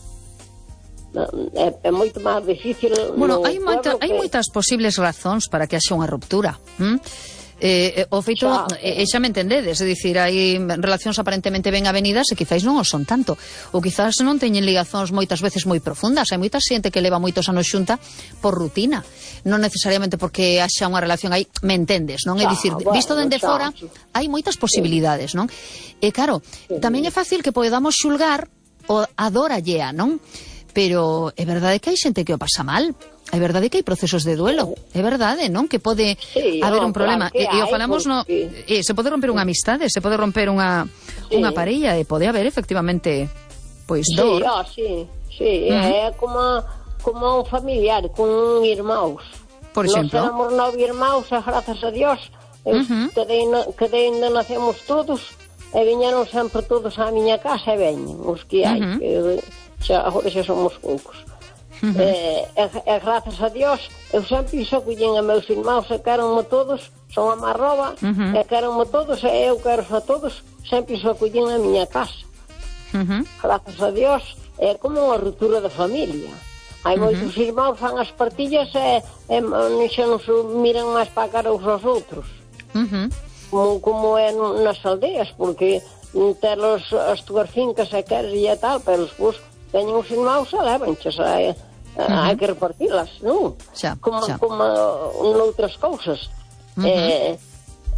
É, é moito máis difícil. Bueno, hai, moita, que... hai moitas posibles razóns para que haxa unha ruptura. ¿Mm? Eh, o feito, xa, eh, xa me entendedes, é dicir, hai relacións aparentemente ben avenidas e quizáis non o son tanto, ou quizás non teñen ligazóns moitas veces moi profundas. Hai moita xente que leva moitos anos xunta por rutina, non necesariamente porque haxa unha relación aí, me entendes, non? É dicir, bueno, visto dende xa, fora, hai moitas posibilidades, non? E claro, sí. tamén é fácil que podamos xulgar o a dor allea, non? Pero é verdade que hai xente que o pasa mal. É verdade que hai procesos de duelo, é verdade, non? Que pode sí, haber no, un problema. E, e o falamos, no, e, se pode romper unha amistade, se pode romper unha sí. unha parella, e pode haber efectivamente pois dor. Sí, oh, sí, sí, uh-huh. é como como un familiar, con irmãos. Por exemplo. Nós éramos nove irmãos, grazas a Dios, uh-huh. que de ainda nacemos todos, e viñeron sempre todos á miña casa e veñen, os que hai, uh-huh. que xa, agora xa somos poucos. Uh-huh. E, e, e grazas a Dios eu sempre iso collín a meus irmãos e queronme todos, son a marroba uh-huh. e queronme todos e eu quero a todos, sempre iso collín a miña casa. Uh-huh. Grazas a Dios, é como unha ruptura de familia. Hai uh-huh. moitos irmãos fan as partillas e, e xa non se miran máis para a cara uns aos outros. Uh-huh. como, como é nas aldeas, porque telos as túas fincas e queres e tal, pero despois teñen os irmãos e levanches a Uh-huh. hai que repartilas, non? Xa, como, xa. como noutras cousas. Uh-huh. eh,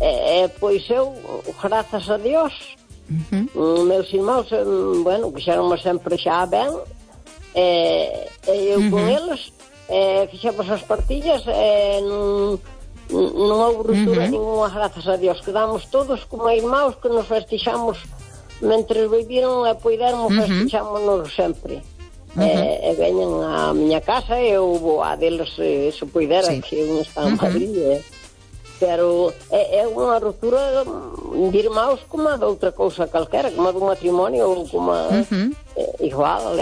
E, pois eu, grazas a Dios, uh-huh. meus irmãos, bueno, quixeronme sempre xa ben, e, e eu uh-huh. con eles, e, fixemos as partillas, e non, non houve ruptura uh-huh. ninguna, grazas a Dios. Quedamos todos como irmãos que nos festixamos, mentre viviron e poidermos, uh-huh. festixámonos sempre. Uh-huh. E, e veñen á miña casa e eu vou a deles se, se poidera, sí. que un está en Madrid, uh-huh. e, pero é, é unha ruptura de irmãos como a de outra cousa calquera, como a dun matrimonio ou como a, uh-huh. é, igual.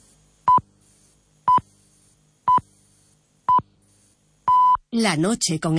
La noche con